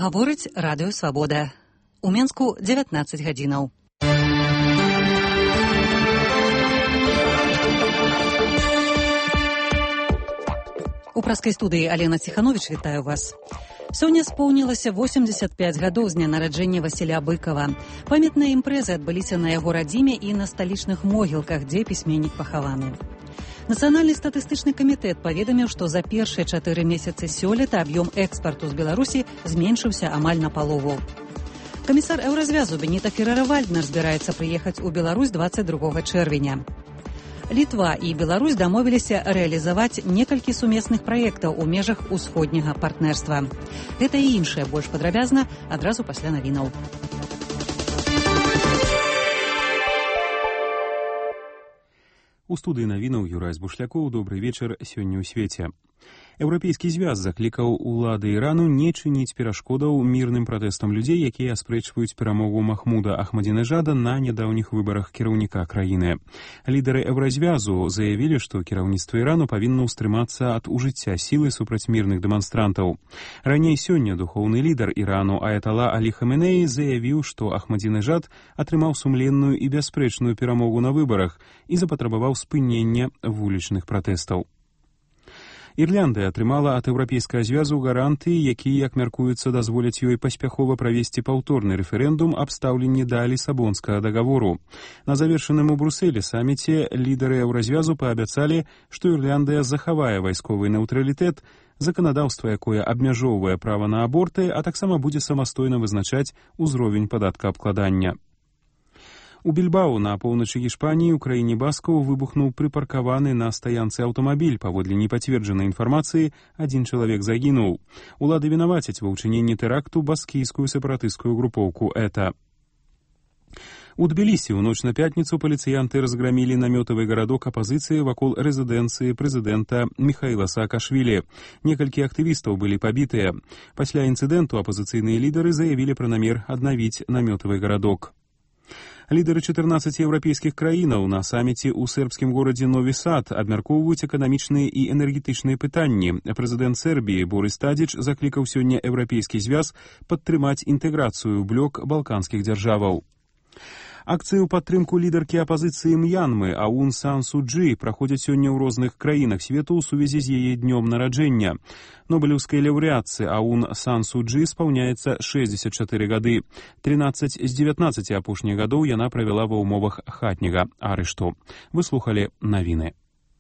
Гаворыць радыё Свабода. У Менску 19 гадзінаў. У праскай студыі Алена Ціхановіч вітаю вас. Сёння споўнілася 85 гадоў з дня нараджэння Васіля Быкава. Памятныя імпрэзы адбыліся на яго радзіме і на сталічных могілках, дзе пісьменнік пахаваны. Нацыянальны статыстычны камітэт паведаміў, што за першыя 4 месяцы сёлета аб'ём экспарту з Беларусі зменшыўся амаль напалову. Камісар Еўразвязу Беніта Феррера-Вальднер збіраецца прыехаць у Беларусь 22 чэрвеня. Літва і Беларусь дамовіліся рэалізаваць некалькі сумесных праектаў у межах усходняга партнерства. Гэта і іншае больш падрабязна адразу пасля навінаў. У студыі навінаў Юрай Збушлякоў. Добрый вечар. Сёння ў свеце. Еўрапейскі звяз заклікаў улады Ірану не чыніць перашкодаў мірным пратэстам людзей, якія аспрэчваюць перамогу Махмуда Ахмадзінежада на нядаўніх выбарах кіраўніка краіны. Лідары Еўразвязу заявілі, што кіраўніцтва Ірану павінна ўстрымацца ад ужыцця сілы супраць мірных дэманстрантаў. Раней сёння духоўны лідар Ірану Аятала Алі Хаменеі заявіў, што Ахмадзінежад атрымаў сумленную і бясспрэчную перамогу на выбарах і запатрабаваў спынення вулічных пратэстаў. Ірляндыя атрымала ад Еўрапейскага звязу гаранты, якія, як мяркуецца, дазволяць ёй паспяхова правесці паўторны рэферэндум аб стаўленні да Лісабонскага дагавору. На завершаным у Брусэлі саміце лідары Еўразвязу паабяцалі, што Ірляндыя захавае вайсковы нейтралітэт, заканадаўства, якое абмяжоўвае права на аборты, а таксама будзе самастойна вызначаць узровень падаткаабкладання. У Більбау на поўначы Іспаніі ў краіне баскаў выбухнуў прыпаркаваны на стаянцы аўтамабіль. Паводле непацверджанай інфармацыі, адзін чалавек загінуў. Улады вінавацяць ва ўчыненні тэракту баскійскую сепаратысцкую групоўку ЭТА. У Тбілісі ў ноч на пятніцу паліцыянты разграмілі намётавы гарадок апазіцыі вакол рэзідэнцыі прэзідэнта Міхаіла Саакашвілі. Некалькі актывістаў былі пабітыя. Пасля інцыдэнту апазіцыйныя лідары заявілі пра намер аднавіць намётавы гарадок. Лідары 14 еўрапейскіх краінаў на саміце ў сербскім горадзе Нові Сад абмяркоўваюць эканамічныя і энергетычныя пытанні. Прэзідэнт Сербіі Борис Тадзіч заклікаў сёння Еўрапейскі звяз падтрымаць інтэграцыю ў блок балканскіх дзяржаваў. Акцыі ў падтрымку лідаркі апазіцыі М'янмы Аун Сан Су Чжы праходзяць сёння ў розных краінах свету ў сувязі з яе днём нараджэння. Нобелеўскай лаўрэатцы Аун Сан Су Чжы спаўняецца 64 гады. 13 з 19 апошніх гадоў яна правяла ва ўмовах хатняга арышту. Вы слухалі навіны.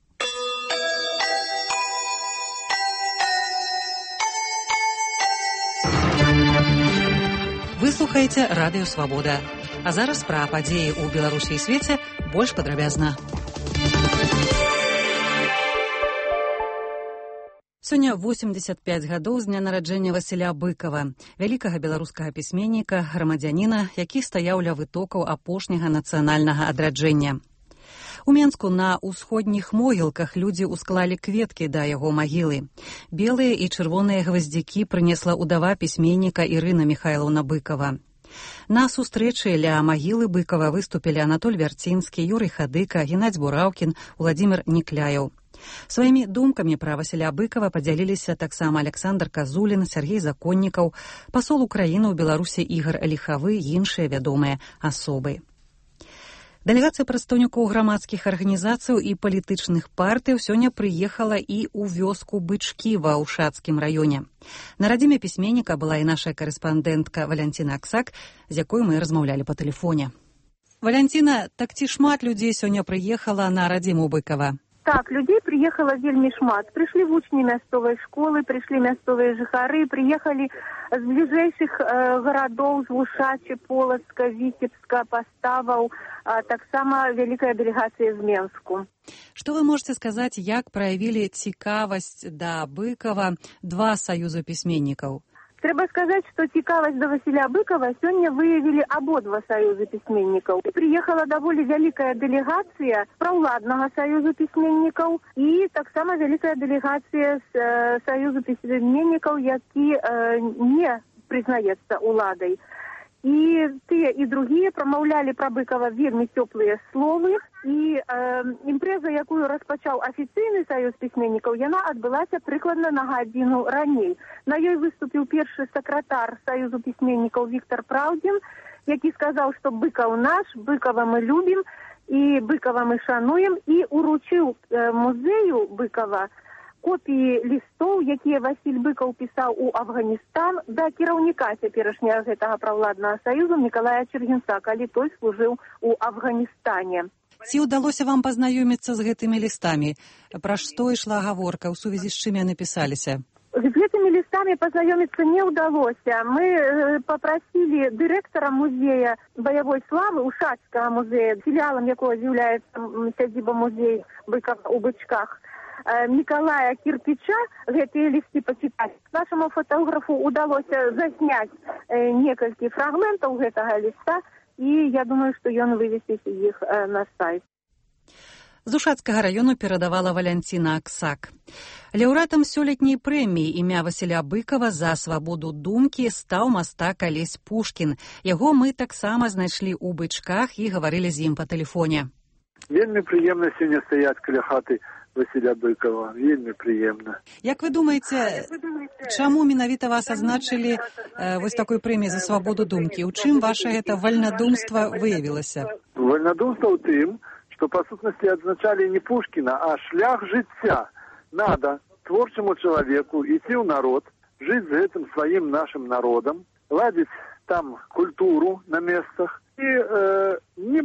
Вы слухаеце радыё Свабода. А зараз пра падзеі ў Беларусі і свеце больш падрабязна. Сёння 85 гадоў з дня нараджэння Васіля Быкава, вялікага беларускага пісьменніка, грамадзяніна, які стаяў ля вытокаў апошняга нацыянальнага адраджэння. У Менску на ўсходніх могілках людзі ўсклалі кветкі да яго магілы. Белыя і чырвоныя гваздзікі прынесла ўдава пісьменніка Ірына Міхайлаўна Быкава. На сустрэчы ля магілы Быкава выступілі Анатоль Вярцінскі, Юрый Хадыка, Геннадзь Бураўкін, Уладзімір Нікляеў. Сваімі думкамі пра Васіля Быкава падзяліліся таксама Александр Казулін, Сергей Законнікаў, пасол Украіны ў Беларусі Ігар Ліхавы і іншыя вядомыя асобы. Дэлегацыя прадстаўнікоў грамадскіх арганізацый і палітычных партый сёння прыехала і ў вёску Бычкі ва Ўшацкім раёне. На радзіме пісьменніка была і наша карэспандэнтка Валянціна Аксак, з якой мы размаўлялі па тэлефоне. Валянціна, так ці шмат людзей сёння прыехала на радзіму Быкава? Так, людзей прыехала вельмі шмат. Прыйшлі вучні мясцовай школы, прыйшлі мясцовыя жыхары, прыехалі з бліжэйшых гарадоў, з Лушачы, Полацка, Віцебска, Паставаў, таксама вялікая дэлегацыя з Менску. Што вы можаце сказаць, як праявілі цікавасць да Быкава два саюза пісьменнікаў? Трэба сказаць, што цікавасць да Васіля Быкава сёння выявілі абодва саюзы пісьменнікаў. Прыехала даволі вялікая дэлегацыя праўладнага саюзу пісьменнікаў і таксама вялікая дэлегацыя з саюзу пісьменнікаў, які не прызнаецца уладай. І тыя і другія прамаўлялі пра Быкава вельмі цёплыя словы. І імпрэза, якую распачаў афіцыйны саюз пісьменнікаў, яна адбылася прыкладна на гадзіну раней. На ёй выступіў першы сакратар саюзу пісьменнікаў Віктор Праўдзін, які сказаў, што Быкаў наш, Быкава мы любім, і Быкава мы шануем, і уручыў музею Быкава копіі лістоў, якія Васіль Быкаў пісаў у Афганістан да кіраўніка цяперашняга гэтага правладнага саюзу Мікалая Чергенца, калі той служыў у Афганістане. Ці ўдалося вам пазнаёміцца з гэтымі лістамі? Пра што ішла гаворка, у сувязі з чым яны пісаліся? З гэтымі лістамі пазнаёміцца не ўдалося. Мы папрасілі дырэктара музея баявой славы, Ушацкага музея, філіалам якога з'яўляецца сядзіба музея Быкава ў Бычках, Мікалая Кірпіча, гэтыя лісты пачытаць. Нашаму фотографу ўдалося засняць некалькі фрагментаў гэтага ліста, і я думаю, што ён вывесіць іх на сайт. З Ушацкага раёну перадавала Валянціна Аксак. Лаўрэатам сёлетняй прэміі імя Васіля Быкава за свабоду думкі стаў мастак Алесь Пушкін. Яго мы таксама знайшлі ў Бычках і гаварылі з ім па тэлефоне. Вельмі прыемна сёння стаяць каля хаты Васіля Быкава. Вельмі прыемна. Як вы думаеце, чаму менавіта вас азначылі вось такой прэміі за свабоду думкі? У чым ваша гэта вальнадумства выявілася? Вальнадумства ў тым, што па сутнасці адзначалі не Пушкіна, а шлях жыцця. Надо творчаму чалавеку ісці ў народ, жыць з гэтым сваім нашым народам, ладзіць там культуру на месцах і не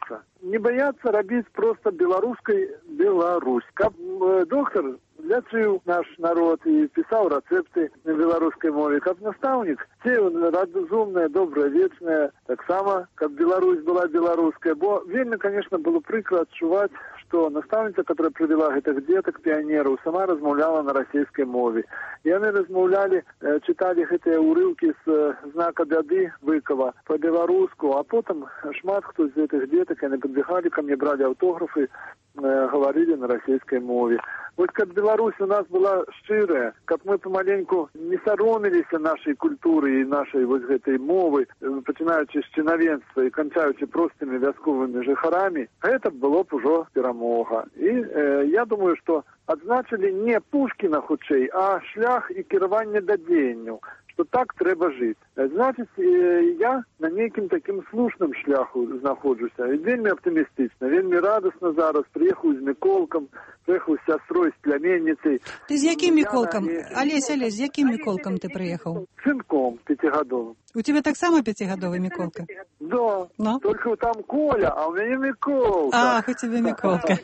баяцца рабіць проста беларускай Беларусь. Каб доктар лячыў наш народ і пісаў рэцэпты на беларускай мове, каб настаўнік сеяў разумная, добрая, вечная, таксама, каб Беларусь была беларуская. Бо вельмі, конечно, было прыкра адчуваць, што настаўніца, которая прывяла гэтых дзетак, піянераў, сама размаўляла на расійскай мове. Яны размаўлялі, чыталі гэтыя ўрыўкі з знака бяды Быкава па-беларуску, а потым шмат хто з гэтых дзетак, яны падбегалі ка мне, бралі аўтографы, гаварылі на расійскай мове. Вось каб Беларусь у нас была шчырая, каб мы памаленьку не саромеліся нашай культуры і нашай вось гэтай мовы, пачынаючы з чынавенства і канчаючы простымі вясковымі жыхарамі, гэта было б ужо перамога. І я думаю, што адзначылі не Пушкіна хутчэй, а шлях і кіраванне да дзеянняў, што так трэба жыць. Значыць, я на нейкім такім слушным шляху знаходжуся. І вельмі аптымістычна, вельмі радасна зараз. Прыехаў з Міколкам, прыехаў з сястрой, з пляменніцай. Ты з якім Міколкам? Алесь, з якім Міколкам ты прыехаў? Сынком 5гадовым. У тебе таксама 5гадовы Міколка? Да, no? Только там Коля, а у мяне Міколка. Ах, у тебе Міколка.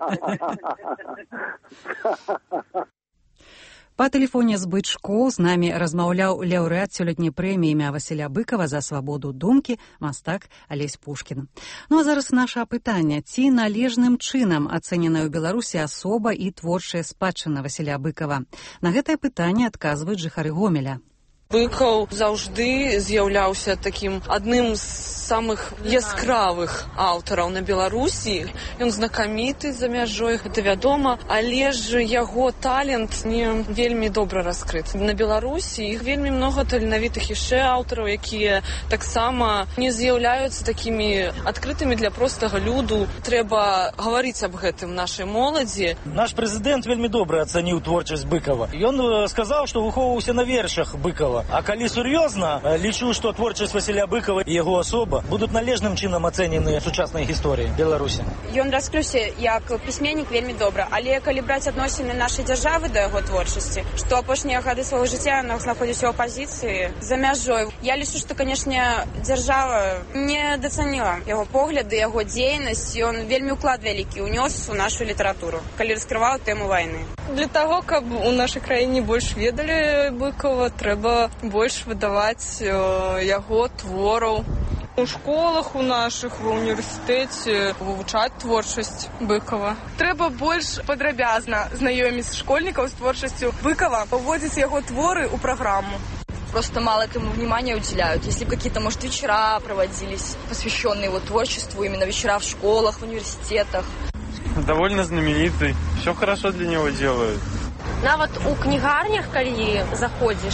Па тэлефоне з Бычкоў з намі размаўляў лаўрэат сёлетняй прэміі імя Васіля Быкава за свабоду думкі мастак Алесь Пушкін. Ну а зараз наша апытанне. Ці належным чынам ацэненая ў Беларусі асоба і творчая спадчына Васіля Быкава? На гэтае пытанне адказваюць жыхары Гомеля. Быкаў заўжды з'яўляўся такім адным з самых яскравых аўтараў на Беларусі. Ён знакаміты за мяжой, гэта вядома, але ж яго талент не вельмі добра раскрыт. На Беларусі іх вельмі многа таленавітых яшчэ аўтараў, якія таксама не з'яўляюцца такімі адкрытымі для простага люду. Трэба гаварыць аб гэтым нашай моладзі. Наш прэзідэнт вельмі добра ацаніў творчасць Быкава. Ён сказаў, што выхоўваўся на вершах Быкава. А калі сур'ёзна, лічу, што творчасць Васіля Быкава і яго асоба будуць належным чынам ацэнены ў сучаснай гісторыі Беларусі. Ён раскрыўся як пісьменнік вельмі добра, але калі браць адносіны нашай дзяржавы да яго творчасці, што апошнія гады свайго жыцця ён знаходзіўся ў апазіцыі за мяжой. Я лічу, што, канешне, дзяржава не дацаніла яго погляды, яго дзейнасць, ён вельмі ўклад вялікі ўнёс у нашу літаратуру, калі раскрываў тэму вайны. Для таго, каб у нашай краіне больш ведалі Быкава, трэба больш выдаваць яго твораў. У школах у нашых, ва універсітэце вывучаць творчасць Быкава. Трэба больш падрабязна знаёміць школьнікаў з творчасцю Быкава, паводзіць яго творы ў праграму. Просто мало этому внимания уделяют. Если бы какие-то, может, вечера проводились, посвященные его творчеству, именно вечера в школах, в университетах. Довольно знаменитый, все хорошо для него делают. Нават у кнігарнях, калі заходзіш,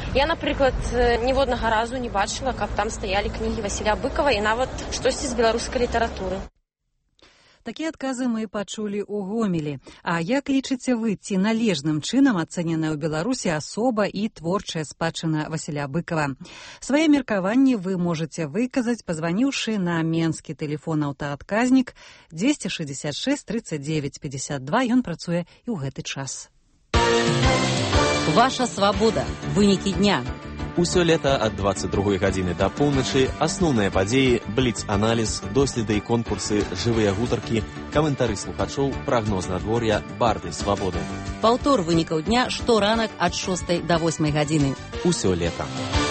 Я, напрыклад, ніводнага разу не бачыла, каб там стаялі кнігі Васіля Быкава і нават штосьці з беларускай літаратуры. Такія адказы мы пачулі ў Гомелі. А як лічыце вы, ці належным чынам ацэненая ў Беларусі асоба і творчая спадчына Васіля Быкава? Свае меркаванні вы можаце выказаць, пазваніўшы на менскі тэлефон аўтаадказнік 266 39 52. Ён працуе і ў гэты час. Ваша свабода. Вынікі дня. Усё лета ад 22 гадзіны да поўначы асноўныя падзеі, бліц-аналіз, доследы і конкурсы, жывыя гутаркі, каментары слухачоў, прагноз надвор'я, барды свабоды. Паўтор вынікаў дня шторанак ад 6 да 8 гадзіны. Усё лета.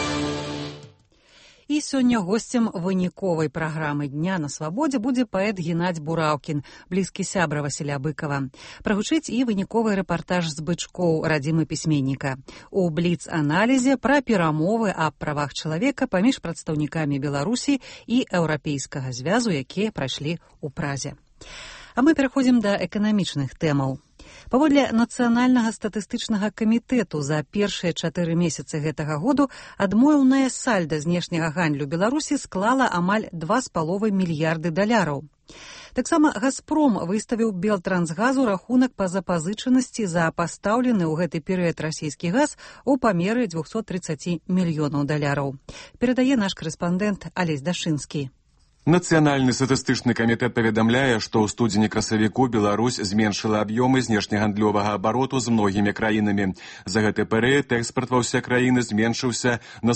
І сёння госцем выніковай праграмы «Дня на свабодзе» будзе паэт Геннадзь Бураўкін, блізкі сябра Васіля Быкава. Прагучыць і выніковы рэпартаж з Бычкоў, радзімы пісьменніка. У бліц-аналізе пра перамовы аб правах чалавека паміж прадстаўнікамі Беларусі і Еўрапейскага звязу, якія прайшлі ў Празе. А мы пераходзім да эканамічных тэмаў. Паводле Нацыянальнага статыстычнага камітэту за першыя 4 месяцы гэтага году адмоўнае сальда знешняга гандлю Беларусі склала амаль 2,5 мільярды даляраў. Таксама «Газпром» выставіў Белтрансгазу рахунак па запазычанасці за пастаўлены ў гэты перыяд расійскі газ у памеры 230 мільёнаў даляраў. Перадае наш карэспандэнт Алесь Дашынскі. Нацыянальны статыстычны камітэт паведамляе, што ў студзені-красавіку Беларусь зменшыла аб'ёмы знешнегандлёвага абароту з многімі краінамі. За гэты перыяд экспарт ва ўсе краіны зменшыўся на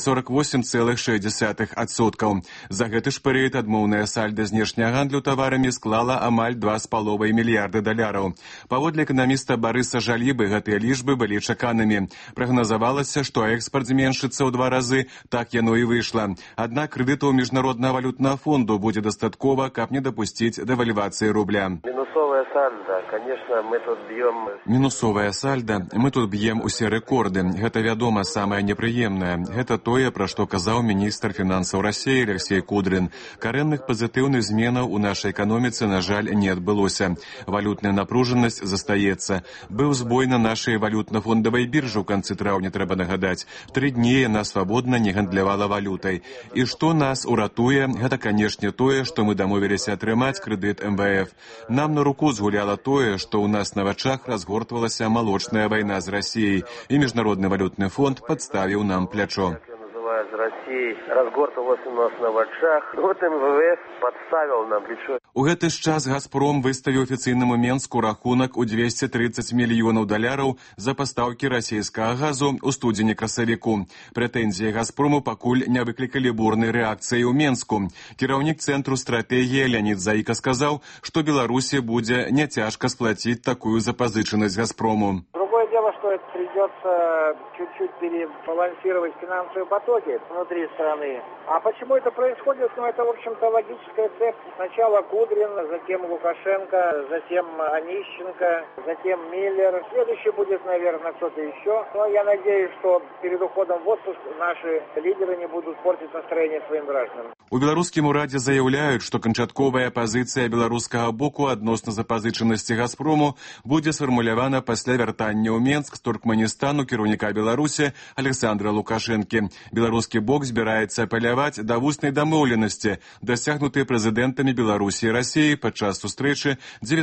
48,6%. За гэты ж перыяд адмоўная сальда знешняга гандлю таварамі склала амаль 2,5 мільярды даляраў. Паводле эканаміста Барыса Жалібы гэтыя лічбы былі чаканымі. Прагназавалася, што экспарт зменшыцца ў 2 разы, так яно і выйшла. Аднак крэдытаў міжнароднага валютнага фонду будзе дастаткова, каб не дапусціць дэвальвацыі рубля. Мінусовая сальда, конечно, мы тут б'ем... Мінусовая сальда, мы тут б'ем усе рэкорды. Гэта, вядома, самае непрыемнае. Гэта тое, пра што казаў міністр фінансаў Расіі Алексей Кудрин. Карэнных пазітыўных зменаў у нашай эканоміцы, на жаль, не адбылося. Валютная напружанасць застаецца. Быў збой на нашай валютна-фондавай біржы ў канцы траўня, трэба нагадаць. 3 дні яна свабодна не гандлявала валютай. І што нас уратуе, гэта, канешне, тое, што мы дамовіліся атрымаць крэдыт МВФ. Нам на руку згуляла тое, што ў нас на вачах разгортвалася малочная вайна з Расіяй, і Міжнародны валютны фонд падставіў нам плячо. З Россией разгортывалась у нас на вачах. Вот МВФ подставил нам плечо. У гэты ж час «Газпром» выставіў афіцыйнаму Менску рахунак у 230 мільёнаў даляраў за пастаўкі расійскага газу ў студзені-красавіку. Прэтэнзіі «Газпрому» пакуль не выклікалі бурнай рэакцыі ў Менску. Кіраўнік Цэнтру стратэгіі Леонід Заіка сказаў, што Беларусі будзе няцяжка сплаціць такую запазычанасць «Газпрому». Другое дело, что это придется чуть-чуть перебалансировать финансовые потоки внутри страны. А почему это происходит? Ну, это, в общем-то, логическая цепь. Сначала Кудрин, затем Лукашенко, затем Онищенко, затем Миллер. Следующий будет, наверное, кто-то еще. Но я надеюсь, что перед уходом в отпуск наши лидеры не будут портить настроение своим гражданам. У беларускім урадзе заяўляюць, што канчатковая пазіцыя беларускага боку адносна запазычанасці «Газпрому» будзе сфармулявана пасля вяртання ў Менск з Туркменістану кіраўніка Беларусі Александра Лукашэнкі. Беларускі бок збіраецца апеляваць да вуснай дамоўленасці, дасягнутай прэзідэнтамі Беларусі і Расіі падчас сустрэчы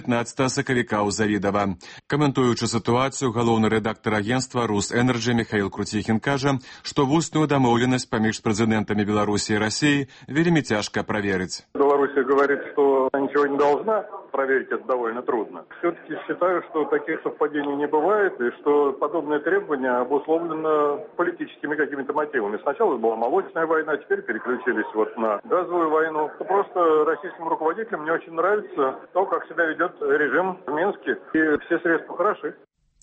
19 сакавіка ў Завідава. Каментуючы сітуацыю, галоўны рэдактар агенства «Русэнерджі» Михаил Крутихин кажа, што вусную дамоўленасць паміж прэзідэнтамі Беларусі і Расіі вельмі цяжка праверыць. Белоруссия говорит, что она ничего не должна. Проверить это довольно трудно. Все-таки считаю, что таких совпадений не бывает, и что подобное требование обусловлено политическими какими-то мотивами. Сначала была молочная война, теперь переключились вот на газовую войну. Просто российским руководителям не очень нравится то, как себя ведет режим в Минске, и все средства хороши.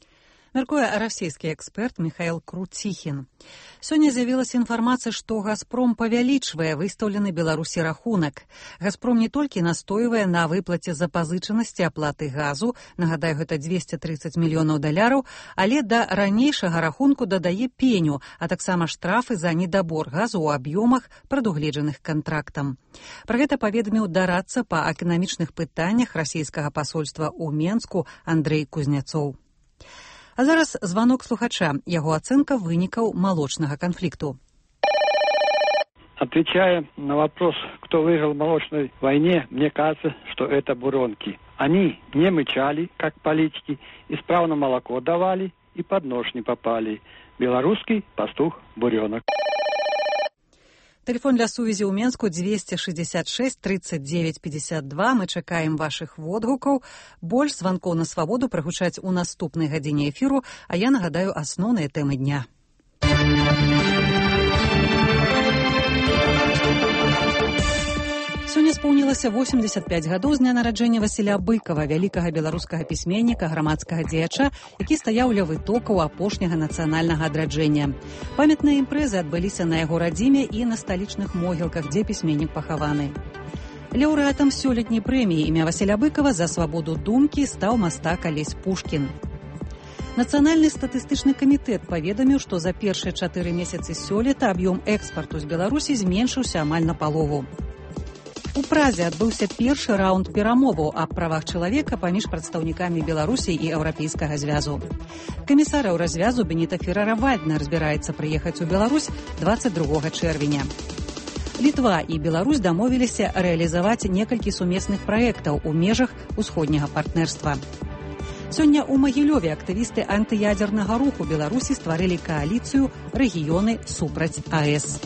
Мяркуе расійскі эксперт Михаил Крутихин. Сёння з'явілася інфармацыя, што «Газпром» павялічвае выстаўлены Беларусі рахунак. «Газпром» не толькі настойвае на выплаце запазычанасці аплаты газу, нагадаю, гэта 230 мільёнаў даляраў, але да ранейшага рахунку дадае пеню, а таксама штрафы за недабор газу ў аб'ёмах, прадугледжаных кантрактам. Пра гэта паведаміў дарадца па эканамічных пытаннях расійскага пасольства ў Менску Андрэй Кузняцоў. А зараз званок слухача. Яго ацэнка вынікаў малочнага канфликту. Отвечая на вопрос, кто выиграл в молочной войне, мне кажется, что это буренки. Они не мычали, как политики, исправно молоко давали и под нож не попали. Белорусский пастух-буренок. Телефон для сувязі ў Менску 266 39 52. Мы чакаем вашых водгукаў. Больш званкоў на свабоду прагучаць у наступнай гадзіне эфіру, а я нагадаю асноўныя тэмы дня. Сёння споўнілася 85 гадоў з дня нараджэння Васіля Быкава, вялікага беларускага пісьменніка, грамадскага дзеяча, які стаяў ля вытокаў апошняга нацыянальнага адраджэння. Памятныя імпрэзы адбыліся на яго радзіме і на сталічных могілках, дзе пісьменнік пахаваны. Лаўрэатам сёлетняй прэміі імя Васіля Быкава за свабоду думкі стаў мастак Алесь Пушкін. Нацыянальны статыстычны камітэт паведаміў, што за першыя 4 месяцы сёлета аб'ём экспарту з Беларусі зменшыўся амаль напалову. У Празе адбыўся першы раунд перамоваў аб правах чалавека паміж прадстаўнікамі Беларусі і Еўрапейскага звязу. Камісар Еўразвязу Беніта Феррара-Вальднер збіраецца прыехаць у Беларусь 22 чэрвеня. Літва і Беларусь дамовіліся рэалізаваць некалькі сумесных праектаў у межах усходняга партнерства. Сёння ў Магілёве актывісты антыядзернага руху Беларусі стварылі кааліцыю «Рэгіёны супраць АЭС».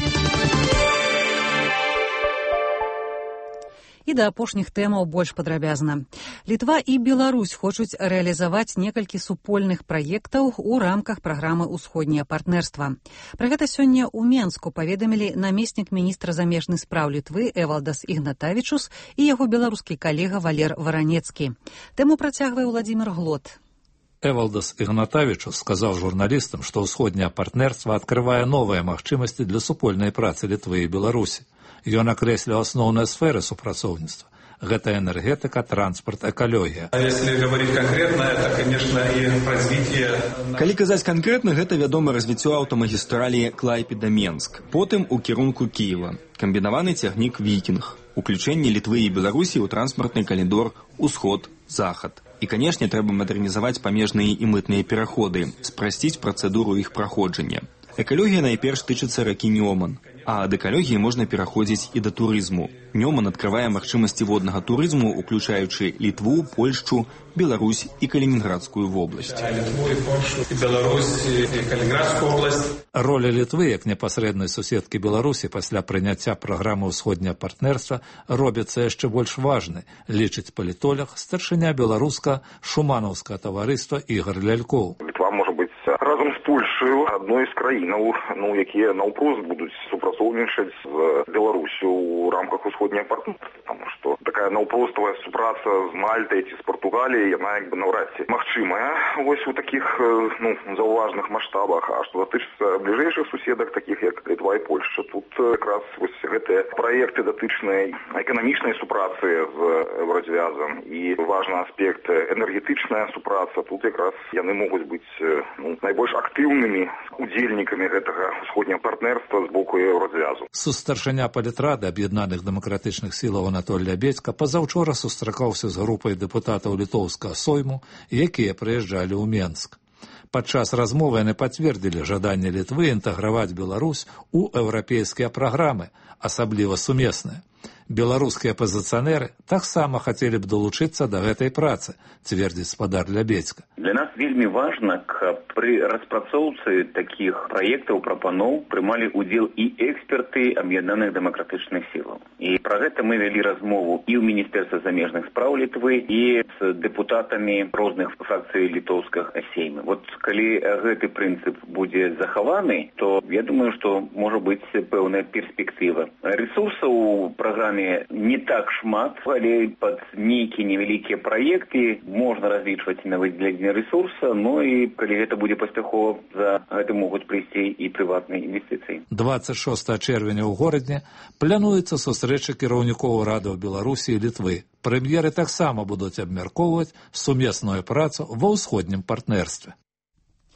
І да апошніх тэмаў больш падрабязна. Літва і Беларусь хочуць рэалізаваць некалькі супольных праектаў у рамках праграмы «Усходняе партнерства». Пра гэта сёння ў Менску паведамілі намеснік міністра замежных спраў Літвы Эвалдас Ігнатавічус і яго беларускі калега Валер Варанецкі. Тэму працягвае Владзімир Глот. Эвалдас Ігнатавічус сказаў журналістам, што ўсходняе партнерства адкрывае новыя магчымасці для супольнай працы Літвы і Беларусі. Ён акрэсліў асноўныя сферы супрацоўніцтва. Гэта энергетика, транспорт, экалогія. А если говорить конкретно, это, конечно, и развитие... Калі казаць канкрэтна, гэта, вядома, развіццё аўтамагістралі Клайпеда-Менск. Потым у кірунку Кіева. Камбінаваны цягнік «Вікінг». Уключэнне Літвы і Беларусі ў транспартны калідор «Усход-Захад». І, канешне, трэба мадэрнізаваць памежныя і мытныя пераходы, спрасціць працэдуру іх праходжання. Экалогія найперш тычыцца ракі Нёман, а ад экалогіі можна пераходзіць і да турызму. Нёман адкрывае магчымасці воднага турызму, уключаючы Літву, Польшчу, Беларусь і Калінінградскую вобласць. Літву, і Польшу, і Беларусь, і Калінінградскую вобласць. Роля Літвы як непасрэднай суседкі Беларусі пасля прыняцця праграмы ўсходняе партнерства робіцца яшчэ больш важнай, лічыць палітолог, старшыня беларуска-шуманаўскага таварыства Ігор Лялькоў. Літва можа быць разом з Польшаю адной з краінаў, якія наўпрост будуць супрацоўнічаць з Беларусю ў рамках усходняе партнерства, тому што такая наўпроставая супраца з Мальтай ці з Португаліяй, яна як бы наўрад ці магчымая вось у такіх заўважных маштабах. А што датычыцца бліжэйшых суседак, такіх як Літва і Польшча, тут якраз вось гэтыя праекты датычныя эканамічнай супрацы з Еўразвязам і важны аспект энергетычная супраца. Тут якраз яны могуць быць найбольш актыўнымі удзельнікамі гэтага усходняга партнерства з боку Еўразвязу. Сустаршыня палітрады аб'яднаных дэмакратычных сілаў Анатоль Лябедзька пазаўчора сустракаўся з групай дэпутатаў літоўскага сойму, якія прыязджалі ў Менск. Падчас размовы яны пацвердзілі жаданне Літвы інтэграваць Беларусь у еўрапейскія праграмы, асабліва сумесныя. Беларускія апазіцыянеры таксама хацелі б далучыцца да гэтай працы, цвердзіць спадар Лябедзька. Для нас вельмі важна, каб пры распрацоўцы такіх праектаў прапаноў прымалі ўдзел і эксперты аб'яднаных дэмакратычных сілаў. І пра гэта мы вялі размову і ў Міністэрстве замежных спраў Літвы, і з дэпутатамі розных фракцый літоўскага сейма. Вот калі гэты прынцып будзе захаваны, то я думаю, што можа быць пэўная перспектыва. Рэсурсаў у праграме не так шмат, але пад нейкія невялікія праекты можна разлічваць на выдзяленне рэсурса, і калі гэта будзе паспяхова, за гэта могуць прыйсці і прыватныя інвестыцыі. 26 чэрвеня ў горадзе плануецца сустрэча кіраўнікоў урадаў Беларусі і Літвы. Прэм'еры таксама будуць абмяркоўваць сумесную працу ва ўсходнім партнерстве.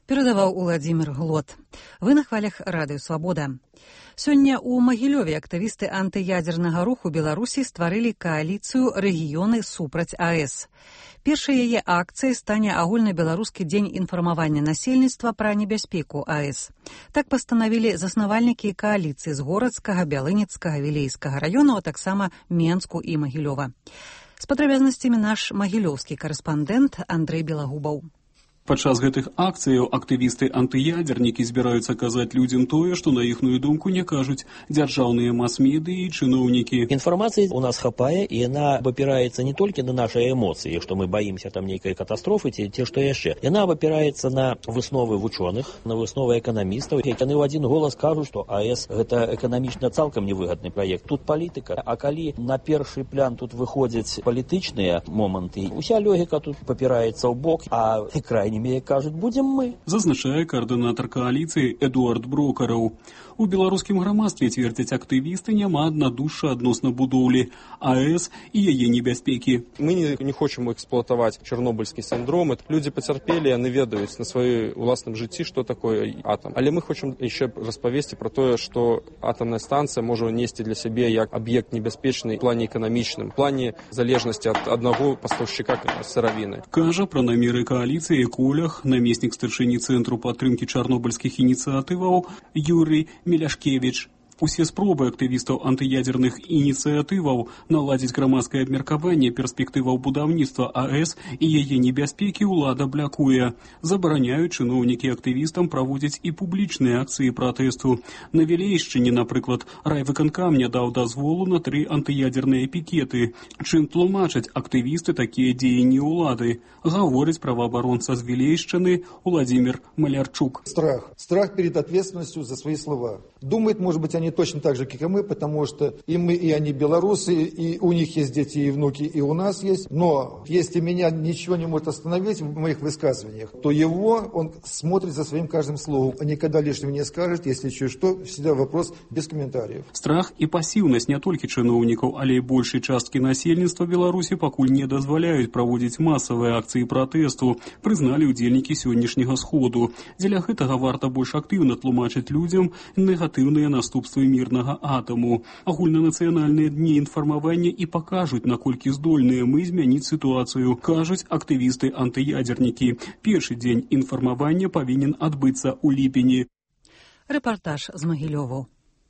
Перадаваў Уладзімір Глот. Вы на хвалях Радыё Свабода. Сёння ў Магілёве актывісты антыядзернага руху Беларусі стварылі кааліцыю «Рэгіёны супраць АЭС». Першай яе акцыяй стане агульнабеларускі дзень інфармавання насельніцтва пра небяспеку АЭС. Так пастанавілі заснавальнікі кааліцыі з Горацкага, Бялыніцкага, Вілейскага раёну, а таксама Менску і Магілёва. З падрабязнасцямі наш магілёўскі карэспандэнт Андрэй Белагубаў. Падчас гэтых акцыяў актывісты антыядзернікі збіраюцца казаць людзям тое, што на іхную думку не кажуць дзяржаўныя мас-медыі і чыноўнікі. Інфармацыі у нас хапае, і яна абапіраецца не толькі на нашы эмоцыі, што мы баімся там нейкай катастрофы ці што яшчэ. Яна абапіраецца на высновы вучоных, на высновы эканамістаў. Яны ў адзін голас кажуць, што АЭС гэта эканамічна цалкам невыгадны праект. Тут палітыка, а калі на першы план тут выходзяць палітычныя моманты, уся логіка тут папіраецца ў бок, а крайне кажуць, будзем мы. Зазначае каардынатар кааліцыі Эдуард Брокараў. У беларускім грамадстве, цвердзяць актывісты, няма аднадушша адносна будоўлі АЭС і яе небяспекі. Мы не хочам эксплуатаваць чарнобыльскі сіндром. Людзі пацярпелі, яны ведаюць на сваёй уласным жыцці, што такое атам. Але мы хочам яшчэ распавесці пра тое, што атамная станцыя можа несці для сябе як аб'ект небяспечны ў плане эканамічным, в плане залежнасці ад аднаго пастаўшчыка сыравіны. Кажа пра намеры кааліцыі намеснік старшыні Цэнтру падтрымкі чарнобыльскіх ініцыятываў Юрый Меляшкевіч. Усе спробы актывістаў антыядзерных ініцыятываў наладзіць грамадскае абмеркаванне перспектываў будаўніцтва АЭС і яе небяспекі ўлада блякуе. Забараняюць чыноўнікі актывістам праводзіць і публічныя акцыі пратэсту. На Вілейшчыне, напрыклад, райвыканкам не даў дазволу на 3 антыядзерныя пікеты. Чым тлумачаць актывісты такія дзеянні ўлады, гаворыць праваабаронца з Вілейшчыны Уладзімір Малярчук. Страх перед ответственностью за свои слова. Думает, может быть, они точно так же, как и мы, потому что и мы, и они белорусы, и у них есть дети и внуки, и у нас есть. Но если меня ничего не может остановить в моих высказываниях, то он смотрит за своим каждым словом, а никогда лишнего не скажет, если чуть что, всегда вопрос без комментариев. Страх і пасіўнасць не толькі чыноўнікаў, але і большай часткі насельніцтва Беларусі пакуль не дазваляюць праводзіць масавыя акцыі пратэсту, прызналі ўдзельнікі сённяшняга сходу. Дзеля гэтага варта больш актыўна тлумачыць людзям негатыўныя наступствы мірнага атаму. Агульнанацыянальныя дні інфармавання і пакажуць, наколькі здольныя мы змяніць сітуацыю, кажуць актывісты антыядзернікі. Першы дзень інфармавання павінен адбыцца ў ліпені. Рэпартаж з Магілёву.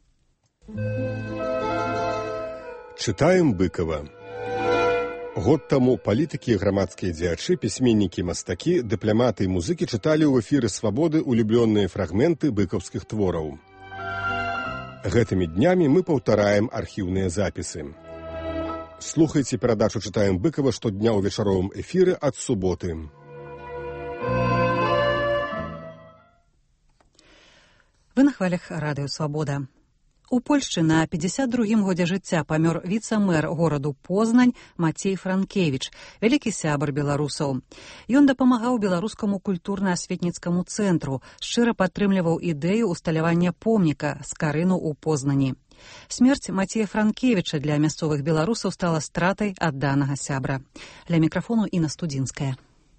Чытаем Быкова. Год таму палітыкі, грамадскія дзеячы, пісьменнікі, мастакі, дыпламаты і музыкі чыталі ў эфіры «Свабоды» улюблёныя фрагменты быкаўскіх твораў. Гэтымі днямі мы паўтараем архіўныя запісы. Слухайце перадачу «Чытаем Быкова» штодня ў вечаровым эфіры ад суботы. Вы на хвалях Радыё Свабода. У Польшчы на 52-м годзе жыцця памёр віцэ-мэр гораду Познань Мацей Франкевіч, вялікі сябар беларусаў. Ён дапамагаў беларускаму культурна-асветніцкаму цэнтру, шчыра падтрымліваў ідэю усталявання помніка з Карыну ў Познані. Смерць Мацея Франкевіча для мясцовых беларусаў стала стратай адданага сябра. Ля мікрафону Інна Студзінская.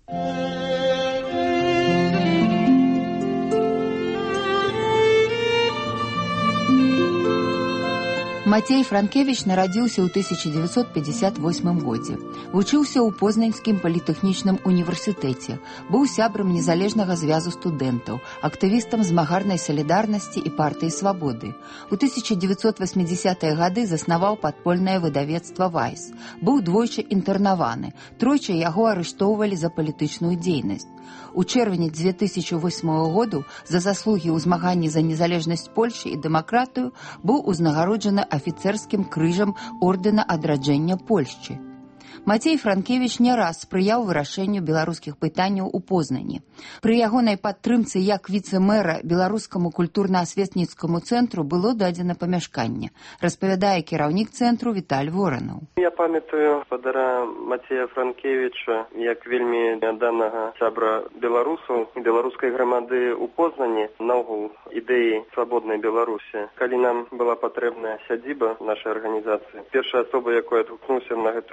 Мацей Франкевіч нарадзіўся ў 1958 годзе. Вучыўся ў Познанскім політэхнічным універсітэце. Быў сябрам незалежнага звязу студэнтаў, актывістам змагарнай салідарнасці і партыі свабоды. У 1980-е гады заснаваў падпольнае выдавецтва «Вайс». Быў двойчы інтэрнаваны. Тройчы яго арыштоўвалі за палітычную дзейнасць. У чэрвені 2008 году за заслугі ў змаганні за незалежнасць Польшчы і дэмакратыю быў узнагароджаны афіцэрскім крыжам ордэна адраджэння Польшчы. Мацей Франкевіч не раз спрыяў вырашэнню беларускіх пытанняў у Познані. Пры ягонай падтрымцы як віцэ-мэра беларускаму культурна-асветніцкаму цэнтру было дадзена памяшканне, распавядае кіраўнік цэнтру Віталь Воранаў. Я памятаю спадара Мацея Франкевіча як вельмі адданага сябра беларусаў і беларускай грамады ў Познані, наогул ідэі свабоднай Беларусі. Калі нам была патрэбная сядзіба нашай арганізацыі, першая асоба, якой адгукнуўся на гэтую праблему,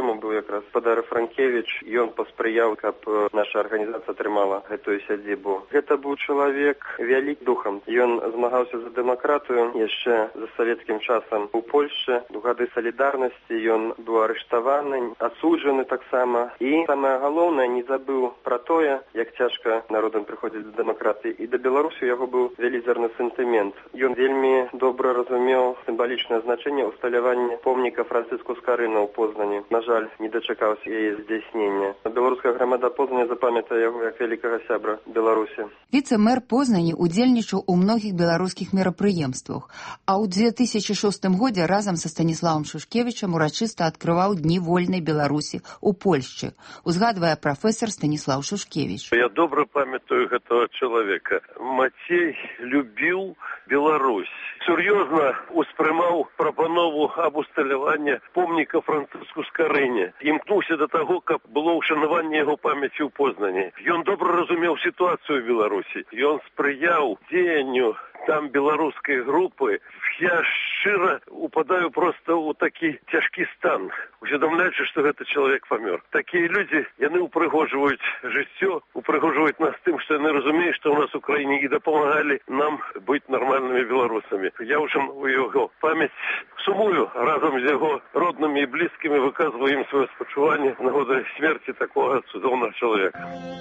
тэму быў якраз спадар Франкевіч. Ён паспрыяў, каб наша арганізацыя атрымала гэтую сядзібу. Гэта быў чалавек вялік духам. Ён змагаўся за дэмакратыю яшчэ за савецкім часам у Польшчы. У гады салідарнасці ён быў арыштаваны, асуджаны таксама. І самае галоўнае, не забыў пра тое, як цяжка народам прыходзіць да дэмакратыі. І да Беларусі у яго быў вялізарны сентымент. Ён вельмі добра разумеў сімвалічнае значэнне усталявання помніка Францыску Скарына ў Познані. На жаль, не дачакаўся яе здзяйснення. Беларуская грамада Познані запамятае яго як вялікага сябра Беларусі. Віцэ-мэр Познані удзельнічаў у многіх беларускіх мерапрыемствах, а ў 2006 годзе разам са Станіславам Шушкевічам урачыста адкрываў Дні вольнай Беларусі ў Польшчы, узгадвае прафесор Станіслав Шушкевіч. Я добра памятаю гэтага чалавека. Мацей любіў Беларусь. Сур'ёзна успрымаў прапанову аб усталяванні помніка Францыску Скарыне. Імкнуўся да таго, каб было ўшанаванне яго памяці ў Познані. Ён добра разумеў сітуацыю ў Беларусі. Ён спрыяў дзеянню там беларускай групы. Я шчыра упадаю проста ў такі цяжкі стан, усведамляючы, што гэты чалавек памёр. Такія людзі, яны упрыгожваюць жыццё, упрыгожваюць нас тым, што яны разумеюць, што ў нас у краіне і дапамагалі нам быць нармальнымі беларусамі. Я ўшаную яго памяць, сумую разам з яго роднымі і блізкімі, выказваю ім сваё спачуванне з нагоды смерці такога цудоўнага чалавека.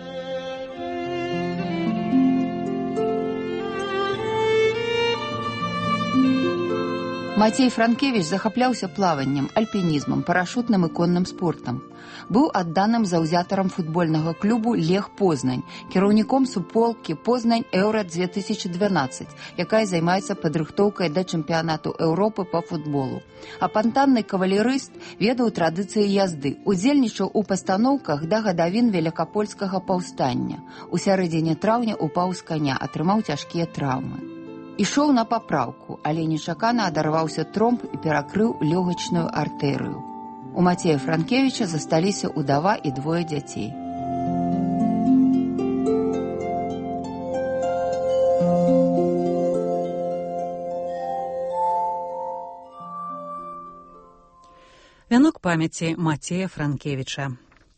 Мацей Франкевіч захапляўся плаваннем, альпінізмам, парашутным і конным спортам. Быў адданым заўзятарам футбольнага клубу «Лег Познань», кіраўніком суполкі «Познань Еўра-2012», якая займаецца падрыхтоўкай да чэмпіянату Еўропы па футболу. Апантанны кавалерыст ведаў традыцыі язды, удзельнічаў у пастаноўках да гадавін Велікапольскага паўстання. У сярэдзіне траўня упаў з каня, атрымаў цяжкія траўмы. Ішоў на папраўку, але нечакана адарваўся тромб і перакрыў лёгачную артэрыю. У Мацея Франкевіча засталіся ўдава і двое дзяцей. Вянок памяці Мацея Франкевіча.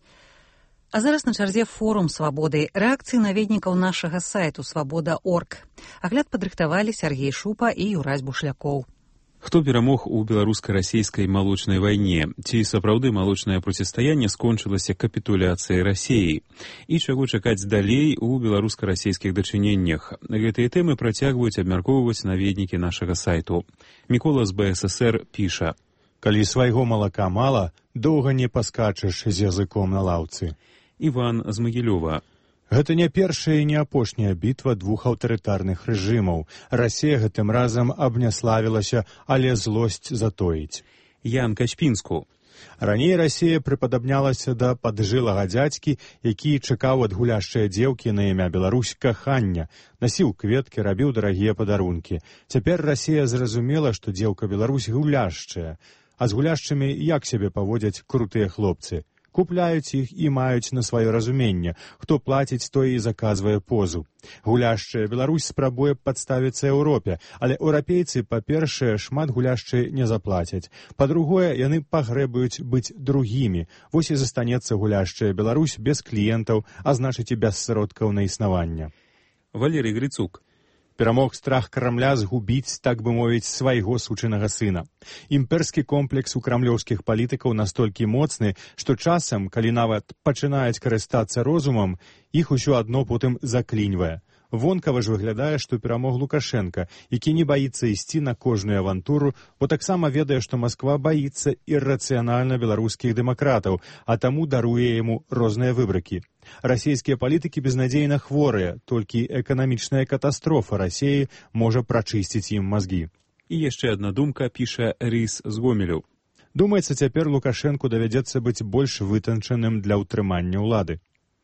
А зараз на чарзе форум «Свабоды», рэакцыі наведнікаў нашага сайту «Свабода.орг». Агляд падрыхтавалі Сергей Шупа і Юрась Бушлякоў. Хто перамог у беларуска-расійскай малочнай вайне? Ці сапраўды малочнае процістаянне скончылася капітуляцыяй Расіі? І чаго чакаць далей у беларуска-расійскіх дачыненнях? Гэтыя тэмы працягваюць абмяркоўваць наведнікі нашага сайту. Мікола з БССР піша: «Калі свайго малака мала, доўга не паскачаш з языком на лаўцы». Іван з Магілёва. Гэта не першая і не апошняя бітва двух аўтарытарных рэжымаў. Расія гэтым разам абняславілася, але злосць затоіць. Ян Качпінску. Раней Расія прыпадабнялася да паджылага дзядзькі, які чакаў ад гуляшчае дзеўкі на імя Беларусь кахання, насіў кветкі, рабіў дарагія падарункі. Цяпер Расія зразумела, што дзеўка Беларусь гуляшчая. А з гуляшчамі як сябе паводзяць крутыя хлопцы? Купляюць іх і маюць на сваё разуменне. Хто плаціць, той і заказвае позу. Гуляшчая Беларусь спрабуе падставіцца Еўропе, але еўрапейцы, па-першае, шмат гуляшчай не заплацяць. Па-другое, яны пагрэбуюць быць другімі. Вось і застанецца гуляшчая Беларусь без кліентаў, а значыць і без сродкаў на існаванне. Валерый Грицук. Перамог страх Крамля згубіць, так бы мовіць, свайго сучынага сына. Імперскі комплекс у крамлёўскіх палітыкаў настолькі моцны, што часам, калі нават пачынаюць карыстацца розумам, іх усё адно потым закліньвае. Вонкава ж выглядае, што перамог Лукашенка, які не баіцца ісці на кожную авантуру, бо таксама ведае, што Масква баіцца іррацыянальна беларускіх дэмакратаў, а таму даруе яму розныя выбракі. Расійскія палітыкі безнадзейна хворыя, толькі эканамічная катастрофа Расіі можа прачысціць ім мазгі. І яшчэ адна думка, піша Рыс з Гомелю. Думаецца, цяпер Лукашэнку давядзецца быць больш вытанчаным для ўтрымання ўлады.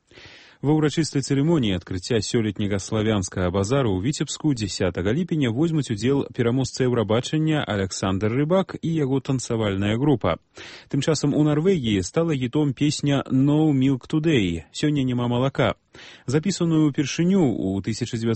Ва ўрачыстай цырымоніі адкрыцця сёлетняга славянскага базару ў Віцебску 10 ліпеня возьмуць удзел пераможца Еўрабачання Александр Рыбак і яго танцавальная група. Тым часам у Нарвегіі стала хітом песня «No Milk Today» – «Сёння няма малака». Запісаную ўпершыню ў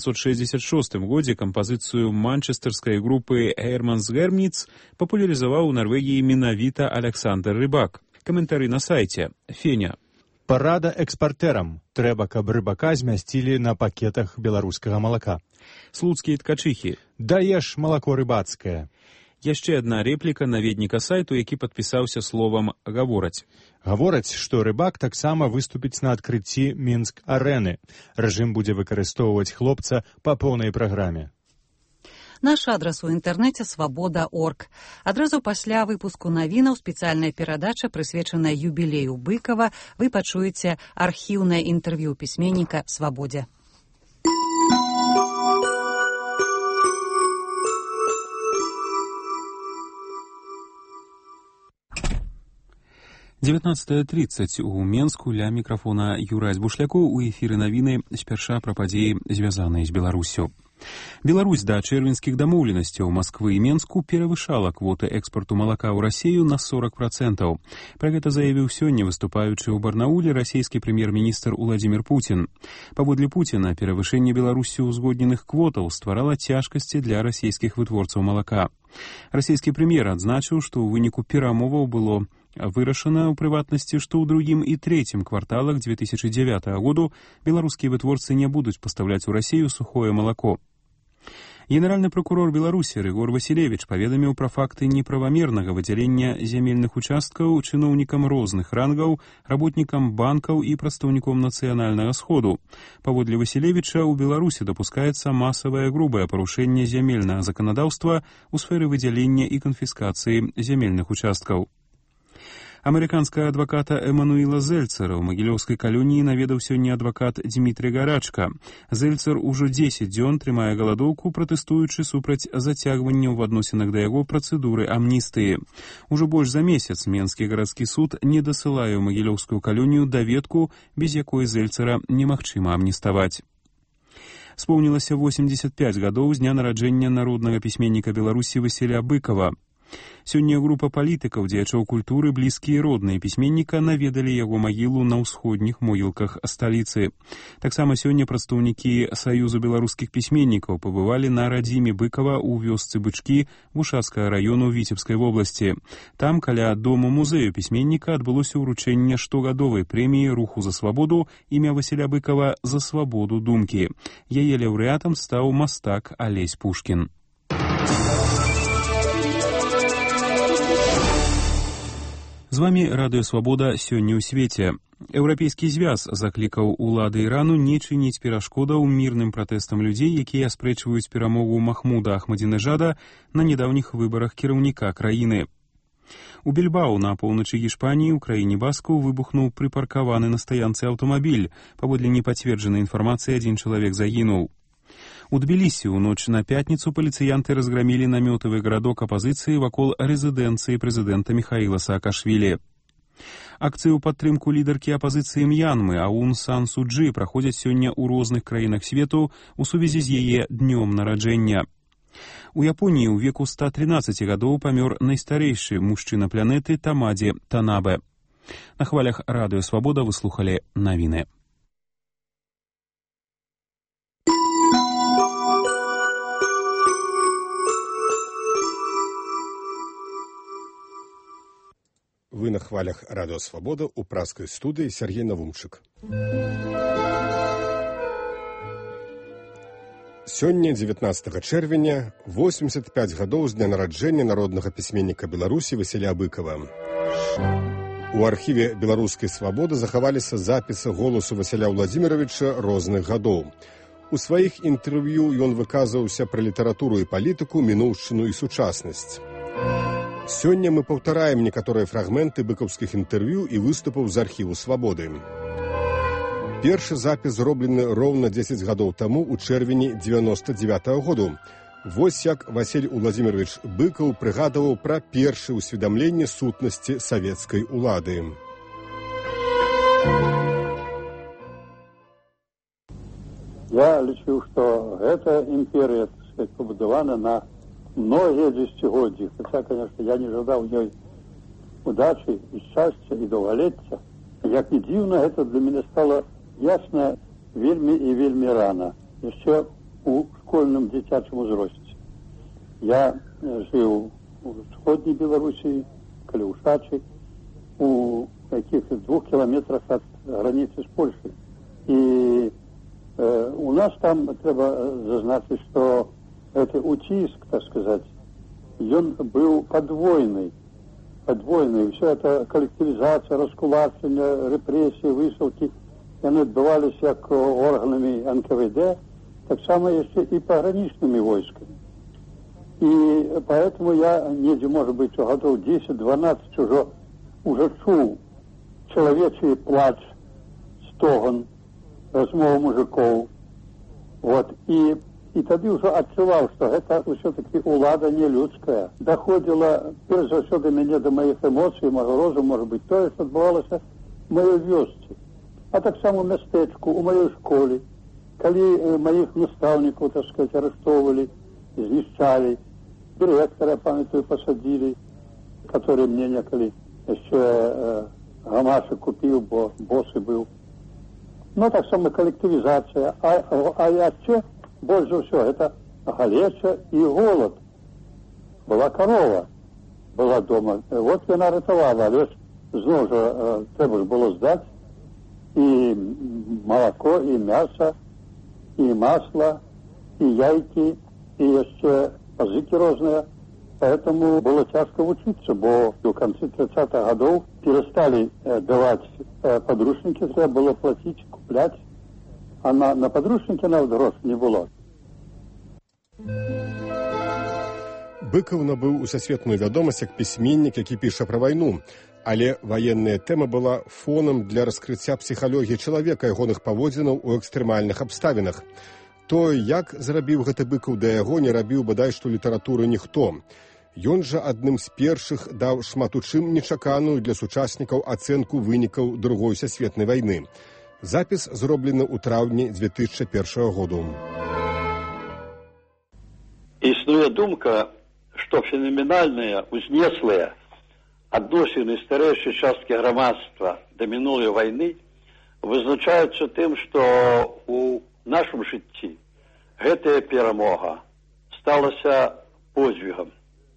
1966 годзе кампазіцыю манчестэрскай групы «Hermans Germits» папулярызаваў у Нарвегіі менавіта Александр Рыбак. Каментары на сайце. Феня. Парада экспартэрам. Трэба, каб рыбака змясцілі на пакетах беларускага малака. Слуцкія ткачыхі. Даеш малако рыбацкае. Яшчэ адна рэпліка наведніка сайту, які падпісаўся словам «гавораць». Гавораць, што рыбак таксама выступіць на адкрыцці Мінск-арэны. Рэжым будзе выкарыстоўваць хлопца па поўнай праграме. Наш адрас у інтэрнэце свабода.орг. Адразу пасля выпуску навінаў спецыяльная перадача, прысвечаная юбілею Быкава, вы пачуеце архіўнае інтэрв'ю пісьменніка «Свабодзе». 19:30 у Менску ля мікрафона Юрась Бушлякоў у эфіры навіны спярша пра падзеі, звязаныя з Беларусю. Беларусь да чэрвеньскіх дамоўленасцяў Масквы і Менску перавышала квоты экспарту малака ў Расію на 40%. Пра гэта заявіў сёння, выступаючы ў Барнауле, расійскі прэм'ер-міністр Уладзімір Пуцін. Паводле Пуціна, перавышэнне Беларусю узгодненых квотаў стварала цяжкасці для расійскіх вытворцаў малака. Расійскі прэм'ер адзначыў, што ў выніку перамоваў было вырашана, у прыватнасці, што ў другім і трэцім кварталах 2009 году беларускія вытворцы не будуць пастаўляць у Расію сухое малако. Генеральны прокурор Беларусі Рыгор Васілевіч паведаміў пра факты неправамернага выдзялення зямельных участкаў чыноўнікам розных рангаў, работнікам банкаў і прадстаўніком нацыянальнага сходу. Паводле Васілевіча, у Беларусі дапускаецца масавае грубае парушэнне зямельнага заканадаўства ў сферы выдзялення і канфіскацыі зямельных участкаў. Амерыканскага адваката Эмануіла Зельцера ў магілёўскай калоніі наведаў сёння адвакат Дмітрий Гарачка. Зельцер ужо 10 дзён трымае галадоўку, пратэстуючы супраць зацягвання ў адносінах да яго працэдуры амністыі. Ужо больш за месяц Менскі гарадскі суд не дасылае ў магілёўскую калонію даведку, без якой Зельцера немагчыма амніставаць. Споўнілася 85 гадоў з дня нараджэння народнага пісьменніка Беларусі Васіля Быкава. Сёння група палітыкаў, дзеячоў культуры, блізкія і родныя пісьменніка наведалі яго магілу на ўсходніх могілках сталіцы. Таксама сёння прадстаўнікі Саюзу беларускіх пісьменнікаў пабывалі на радзіме Быкава ў вёсцы Бычкі Вушацкага раёну Віцебскай вобласці. Там, каля дома-музею пісьменніка, адбылося ўручэнне штогадовай прэміі «Руху за свабоду» імя Васіля Быкава «За свабоду думкі». Яе лаўрэатам стаў мастак Алесь Пушкін. З вамі Радыё Свабода сёння ў свеце. Еўрапейскі звяз заклікаў улады Ірану не чыніць перашкодаў мірным пратэстам людзей, якія аспрэчваюць перамогу Махмуда Ахмадзінежада на нядаўніх выбарах кіраўніка краіны. У Більбау на поўначы Гішпаніі ў краіне Баскаў выбухнуў прыпаркаваны на стаянцы аўтамабіль. Паводле непацверджанай інфармацыі, адзін чалавек загінуў. У Тбілісі ў ноч на пятніцу паліцыянты разграмілі намётавы гарадок апазіцыі вакол рэзідэнцыі прэзідэнта Міхаіла Саакашвілі. Акцыі ў падтрымку лідаркі апазіцыі М'янмы Аун Сан Су Чжы праходзяць сёння ў розных краінах свету ў сувязі з яе днём нараджэння. У Японіі ў веку 113 гадоў памёр найстарэйшы мужчына планеты Тамадзі Танабе. На хвалях Радыё Свабода вы слухалі навіны. Вы на хвалях Радыё Свабода ў праскай студыі Сергей Навумчык. Сёння, 19 чэрвеня, 85 гадоў з дня нараджэння народнага пісьменніка Беларусі Васіля Быкава. У архіве беларускай свабоды захаваліся запісы голасу Васіля Владзіміровича розных гадоў. У сваіх інтэрв'ю ён выказваўся пра літаратуру і палітыку, мінуўшчыну і сучаснасць. Сёння мы паўтараем некаторыя фрагменты быкаўскіх інтэрв'ю і выступаў з архіву свабоды. Першы запіс зроблены роўна 10 гадоў таму ў чэрвені 99-го году. Вось як Васіль Уладзімірович Быкаў прыгадаваў пра першае ўсведамленне сутнасці савецкай улады. Я лічу, што гэта імперія пабудавана на многие десятигодия, хотя, конечно, я не жадал в ней удачи и счастья, и долголетия. Як не дивно, это для меня стало ясно вельми и вельми рано, еще у школьном детячем возрасте. Я жил в Сходней Белоруссии, Калиушачи, у каких-то 2 километрах от границы с Польшей. И у нас там треба зазначить, что это утиск, так сказать, он был подвойный. Все это коллективизация, раскулачення, репрессии, высылки, они отбывались как органами НКВД, так само еще и пограничными войсками. И поэтому я недзе, может быть, годов 10-12 уже чул человечий плач, стогон, размову мужиков. Вот. И тогда уже отчувал, что это все-таки улада не людская. Доходило, перш за все, до меня, до моих эмоций, моего розуму, может быть, то, что отбывалося в моей вёсці. А так само в местечку, у моей школе, коли моих наставников, так сказать, арестовывали, знищали, директора, памятаю, посадили, который мне неколи еще гамаши купил, бо боссы был. Ну, так само коллективизация. А еще больше всего это галеча и голод. Была корова, была дома. Вот она рятовала, але знову ж треба ж було здати і молоко, і м'ясо, і масло, і яйки, і ще пазыки різні. Поэтому было тяжко учиться, бо в конце 30-х годов перестали давать подручники, треба было платить, куплять, а на подручники навіть грошей не было. Быкаў набыў усесветную вядомасць як пісьменнік, які піша пра вайну, але ваенная тэма была фонам для раскрыцця псіхалогіі чалавека, ягоных паводзінаў у экстрэмальных абставінах. То, як зрабіў гэты Быкаў да яго, не рабіў бадай што літаратуры ніхто. Ён жа адным з першых даў шмат у чым нечаканую для сучаснікаў ацэнку вынікаў Другой сусветнай вайны. Запіс зроблены ў траўні 2001 году. Існуе думка, што фенаменальныя, узнеслыя адносіны старэйшай часткі грамадства да мінулай вайны вызначаюцца тым, што у нашым жыцці гэтая перамога сталася подзвігам.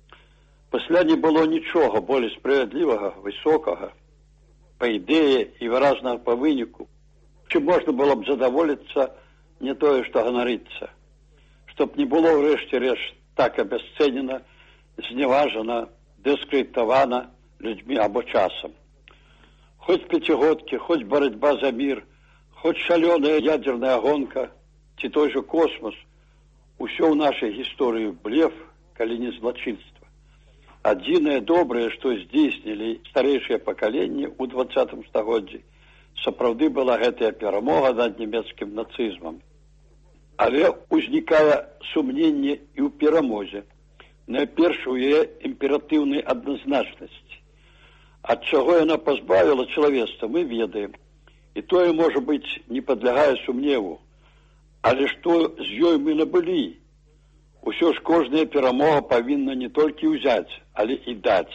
Пасля не было нічога болей справядлівага, высокага, па ідэі і выразнага па выніку, чым можна было б задаволіцца, не тое, што ганарыцца. Чтоб не было ўрэшце рэшт так абясцэнена, зневажана, дыскрэдытавана людзьмі або часам. Хоць пяцігодкі, хоць барацьба за мір, хоць шалёная ядзерная гонка, ці той жа космос, усё ў нашай гісторыі блеф, калі не злачынства. Адзінае добрае, што здзейснілі старэйшыя пакаленні ў 20 стагоддзі, сапраўды была гэтая перамога над нямецкім нацызмам. Але ўзнікае сумненне і ў перамозе. Найперш у яе імператыўнай адназначнасці. Ад чаго яна пазбавіла чалавецтва, мы ведаем. І тое, можа быць, не падлягае сумневу. Але што з ёй мы набылі? Усё ж кожная перамога павінна не толькі ўзяць, але і даць.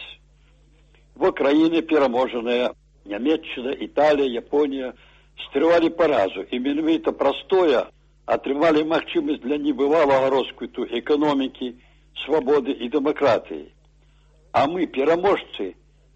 Бо краіны пераможаныя, Нямецчына, Італія, Японія, стрывалі паразу. І менавіта прастое атрымалі магчымасць для небывалага росквіту эканомікі, свабоды і дэмакратыі. А мы, пераможцы,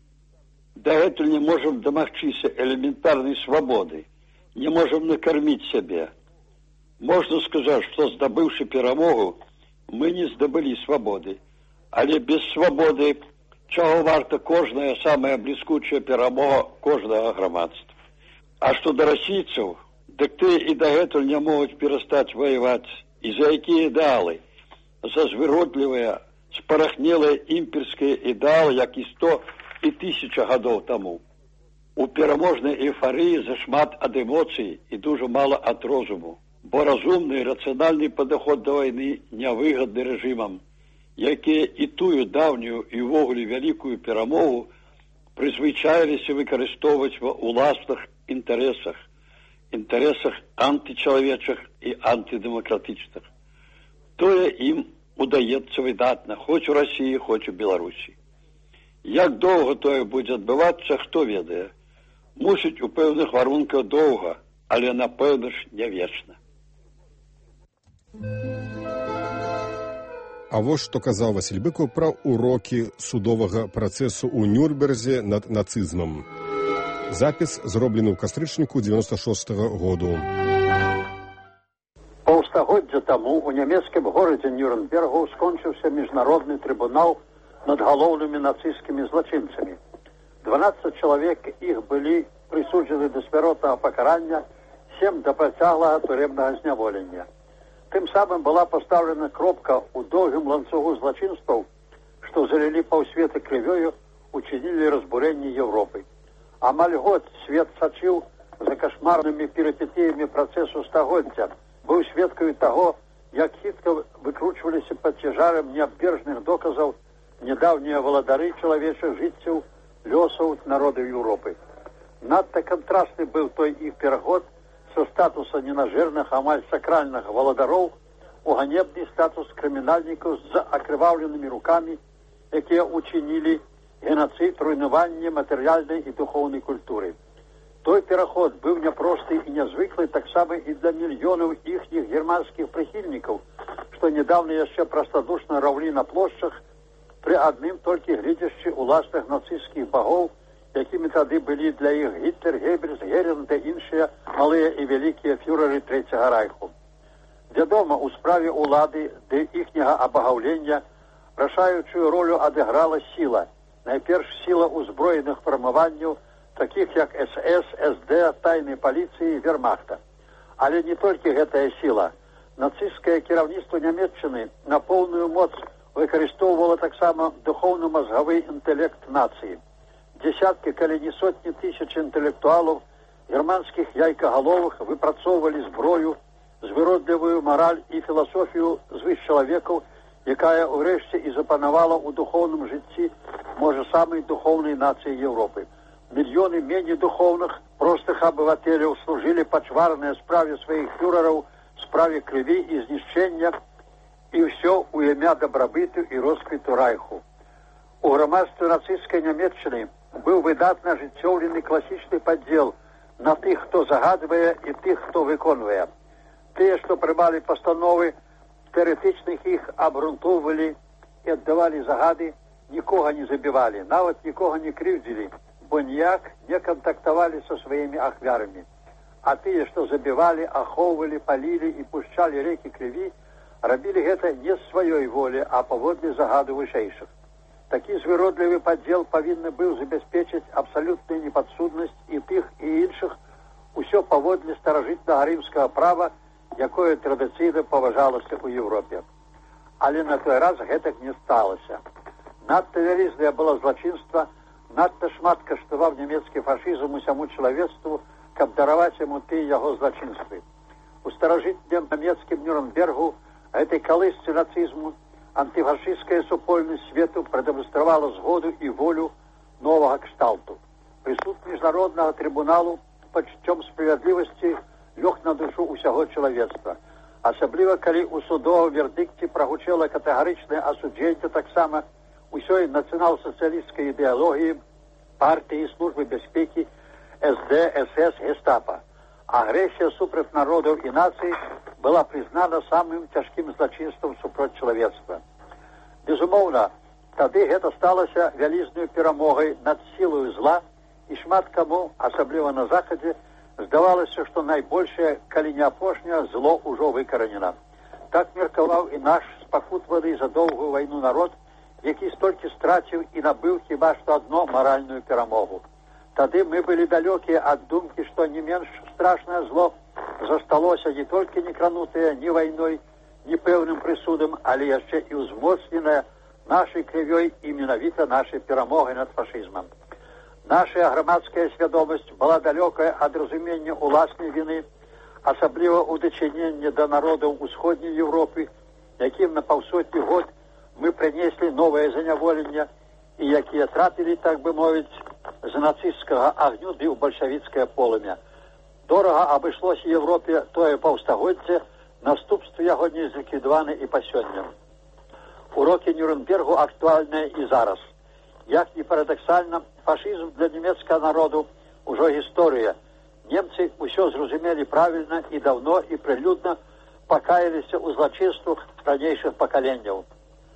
дагэтуль не можам дамагчыся элементарнай свабоды, не можам накарміць сябе. Можна сказаць, што здабыўшы перамогу, мы не здабылі свабоды, але без свабоды, чаго варта кожная самая бліскучая перамога кожнага грамадства. А што да расійцаў, дык тыя і дагэтуль не могуць перастаць ваяваць. І за якія ідэалы? За звыродлівыя, спарахнелыя імперскія ідэалы, як і 100 і 1000 гадоў таму. У пераможнай эйфарыі зашмат ад эмоцый і дужа мала ад розуму. Бо разумны і рацыянальны падыход да вайны нявыгадны рэжымам, якія і тую даўнюю і ўвогуле вялікую перамогу прызвычаіліся выкарыстоўваць ва ўласных інтарэсах, інтарэсах антычалавечых і антыдэмакратычных. Тое ім удаецца выдатна, хоць у Расіі, хоць у Беларусі. Як доўга тое будзе адбывацца, хто ведае. Мусіць, у пэўных варунках доўга, але, напэўна ж, не вечна. А вось што казаў Васіль Быкаў пра урокі судовага працэсу ў Нюрнберзе над нацызмам. Запіс зроблены ў кастрычніку 96-го году. Паўстагоддзя таму у нямецкім горадзе Нюрнбергу скончыўся міжнародны трыбунал над галоўнымі нацысцкімі злачынцамі. 12 чалавек іх былі прысуджаны да смяротнага пакарання, 7 да працяглага турэмнага зняволення. Тым самым была пастаўлена кропка ў доўгім ланцугу злачынстваў, што залілі паўсвета крывёю, учинілі разбурэнне Еўропы. Амаль год свет сачыў за кашмарнымі перыпетыямі працэсу стагоддзя, быў сведкаю таго, як хітка выкручваліся пад цяжарам неабвержных доказаў нядаўнія валадары чалавечых жыццяў, лёсаў народаў Еўропы. Надта кантрастны быў той іх пераход со статуса ненажэрных, амаль сакральных валадароў у ганебны статус крымінальнікаў з акрываўленымі рукамі, якія учинілі геноцид, руйнаванне матэрыяльнай і духоўнай культуры. Той пераход быў няпросты і нязвыклы таксама і для мільёнаў іхніх германскіх прыхільнікаў, што нядаўна яшчэ прастадушна раўлі на плошчах пры адным толькі гледзячы ўласных нацысцкіх багоў, якімі тады былі для іх Гітлер, Геббельс, Герінг та іншыя малыя і вялікія фюреры Трэцяга райху. Вядома, у справе ўлады ды іхняга абагаўлення рашаючую ролю адыграла сіла. Найперш сіла ўзброеных фармаванняў, такіх як СС, СД, тайнай паліцыі, вермахта. Але не толькі гэтая сіла. Нацысцкае кіраўніцтва Нямецчыны на поўную моц выкарыстоўвала таксама духоўна-мазгавы інтэлект нацыі. Десяткі, калі не сотні тысяч інтэлектуалаў, германскіх яйкагаловых выпрацоўвалі зброю, звыродлівую мараль і філасофію звышчалавекаў, якая ўрэшце і запанавала ў духоўным жыцці, можа, самай духоўнай нацыі Еўропы. Мільёны меней духоўных, простых абывателяў служылі пачварнай справе сваіх фюрераў, справе крыві і знішчэння, і ўсё ў імя дабрабыту і росквіту райху. У грамадстве нацысцкай Нямецчыны быў выдатна ажыццёўлены класічны падзел на тых, хто загадвае, і тых, хто выконвае. Тыя, што прымалі пастановы, тэарэтычных іх абгрунтоўвалі і аддавалі загады, нікога не забівалі, нават нікога не крыўдзілі, бо ніяк не кантактавалі са сваімі ахвярамі. А тыя, што забівалі, ахоўвалі, палілі і пушчалі рэкі крыві, рабілі гэта не з сваёй волі, а паводле загаду вышэйшых. Такі звыродлівы падзел павінны быў забяспечыць абсалютную непадсуднасць і тых, і іншых, усё паводле старажытнага рымскага права, якое традыцыйна паважалася ў Еўропе. Але на той раз гэтак не сталася. Надта вялізнае было злачынства, надта шмат каштаваў нямецкі фашызм усяму чалавецтву, каб дараваць яму тыя яго злачынствы. У старажытным нямецкім Нюрнбергу, гэтай калысцы нацызму, антыфашыстская супольнасць свету прадэманстравала згоду і волю новага кшталту. Прысуд міжнароднага трыбуналу пачуццём справядлівасці лёг на душу ўсяго чалавецтва. Асабліва, калі ў судовым вердыкце прагучала катэгарычнае асуджэнне таксама ўсёй нацыянал-сацыялісцкай ідэалогіі, партыі, службы бяспекі, СД, СС, гестапа. Агрэсія супраць народаў і нацый была прызнана самым цяжкім злачынствам супроць чалавецтва. Безумоўна, тады гэта сталася вялізнай перамогай над сілаю зла, і шмат каму, асабліва на захадзе, здавалася, што найбольшае, калі не апошняе, зло ўжо выкаранена. Так меркаваў і наш спакутваны за доўгую вайну народ, які столькі страціў і набыў хіба што адно маральную перамогу. Тады мы былі далёкія ад думкі, што не менш страшнае зло засталося не толькі некранутае ні вайной, ні пэўным прысудам, але яшчэ і ўзмоцненае нашай крывёй і менавіта нашай перамогай над фашызмам. Наша грамадская свядомасць была далёкая ад разумення ўласнай віны, асабліва ў дачыненні да народаў усходняй Еўропы, якім на паўсотні год мы прынеслі новае заняволенне і якія трапілі, так бы мовіць, з нацысцкага агню ды ў бальшавіцкае полымя. Дорага абышлося Еўропе тое паўстагоддзе, наступствы яго не зліквідаваны і па сёння. Урокі Нюрнбергу актуальныя і зараз. Як ні парадаксальна, фашызм для нямецкага народу ўжо гісторыя. Немцы ўсё зразумелі правільна і даўно і прылюдна пакаяліся ў злачынствах ранейшых пакаленняў.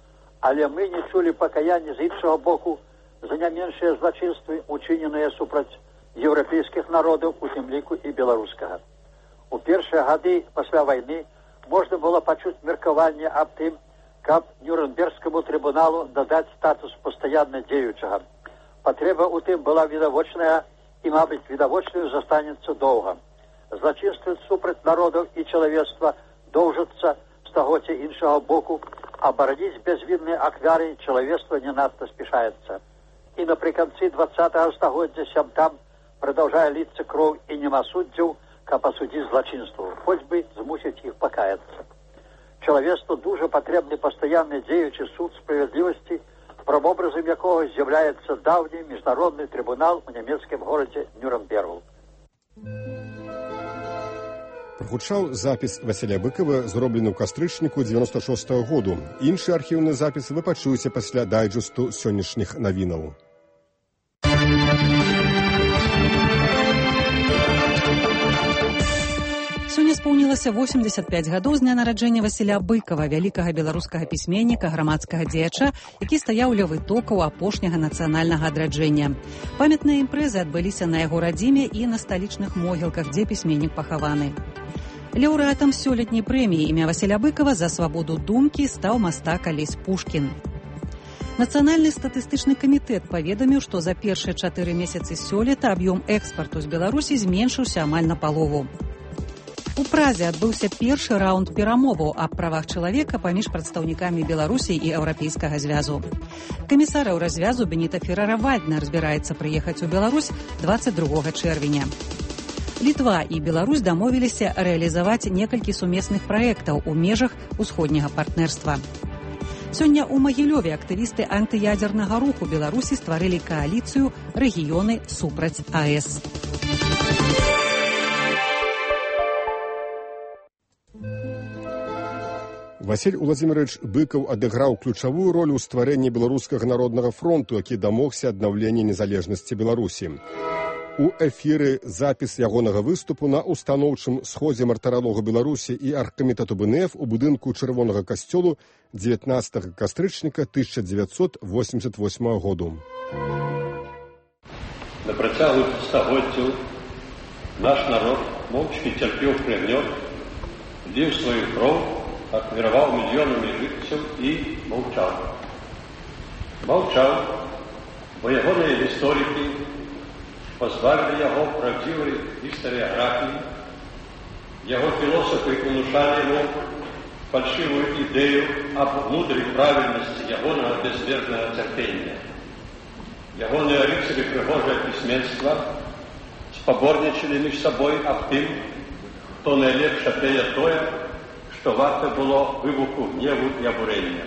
але мы не чулі пакаяння з іншага боку за не меншыя злачынствы, учыненыя супраць еўрапейскіх народаў, у тым ліку і беларускага. У першыя гады пасля вайны можна было пачуць меркаванне аб тым, каб Нюрнбергскаму трыбуналу дадаць статус пастаянна дзеючага. Патрэба ў тым была відавочная і, мабыць, відавочнаю застанецца доўга. Злачынствы супраць народаў і чалавецтва доўжацца стагоддзя іншага боку, а бараніць бязвінныя ахвяры чалавецтва не надта спяшаецца. І напрыканцы 20-го стагоддзя сям-там продолжая литься кроў і нема суддзяў, каб асудзіць злачынстваў, хоць бы змусіць іх пакаяцца. Чалавецтву дужа патрэбны пастаянны дзеючы суд справядлівасці, прамобразам якога з'яўляецца даўні міжнародны трыбунал у нямецкім горадзе Нюрнбергу. Прагучаў запіс Васіля Быкава, зроблены ў кастрычніку 96-го году. Іншы архіўны запіс вы пачуеце пасля дайджесту сённяшніх навінаў. Сёння споўнілася 85 гадоў з дня нараджэння Васіля Быкава, вялікага беларускага пісьменніка, грамадскага дзеяча, які стаяў ля вытокаў апошняга нацыянальнага адраджэння. Памятныя імпрэзы адбыліся на яго радзіме і на сталічных могілках, дзе пісьменнік пахаваны. Лаўрэатам сёлетняй прэміі імя Васіля Быкава за свабоду думкі стаў мастак Алесь Пушкін. Нацыянальны статыстычны камітэт паведаміў, што за першыя 4 месяцы сёлета аб'ём экспарту з Беларусі зменшыўся амаль напалову. У Празе адбыўся першы раунд перамоваў аб правах чалавека паміж прадстаўнікамі Беларусі і Еўрапейскага звязу. Камісараў развязу Беніта Феррара-Вальднер збіраецца прыехаць у Беларусь 22 чэрвеня. Літва і Беларусь дамовіліся рэалізаваць некалькі сумесных праектаў у межах усходняга партнерства. Сёння ў Магілёве актывісты антыядзернага руху Беларусі стварылі кааліцыю «Рэгіёны супраць АЭС». Васіль Уладзімірович Быкаў адыграў ключавую ролю ў стварэнні Беларускага народнага фронту, які дамогся аднаўлення незалежнасці Беларусі. У эфіры запіс ягонага выступу на устаноўчым сходзе мартыралога Беларусі і аргкамітэту БНФ у будынку Чырвонага касцёлу 19 кастрычніка 1988 году. На працягу стагоддзяў наш народ моўчкі цярпеў прыгнёт, ліў сваю кроў, ахвяраваў мільёнамі жыццяў і маўчаў. Маўчаў, бо ягоныя гісторыкі пазбавілі яго правдзівай гістарыяграфіі, яго філосафы унушалі яму фальшывую ідэю аб мудрай правільнасці ягонага бязмернага цярпення. Ягоныя рыцары прыгожае пісьменства спаборнічалі між сабой аб тым, хто найлепш апяе тое, што варта было выбуху гневу і абурэння.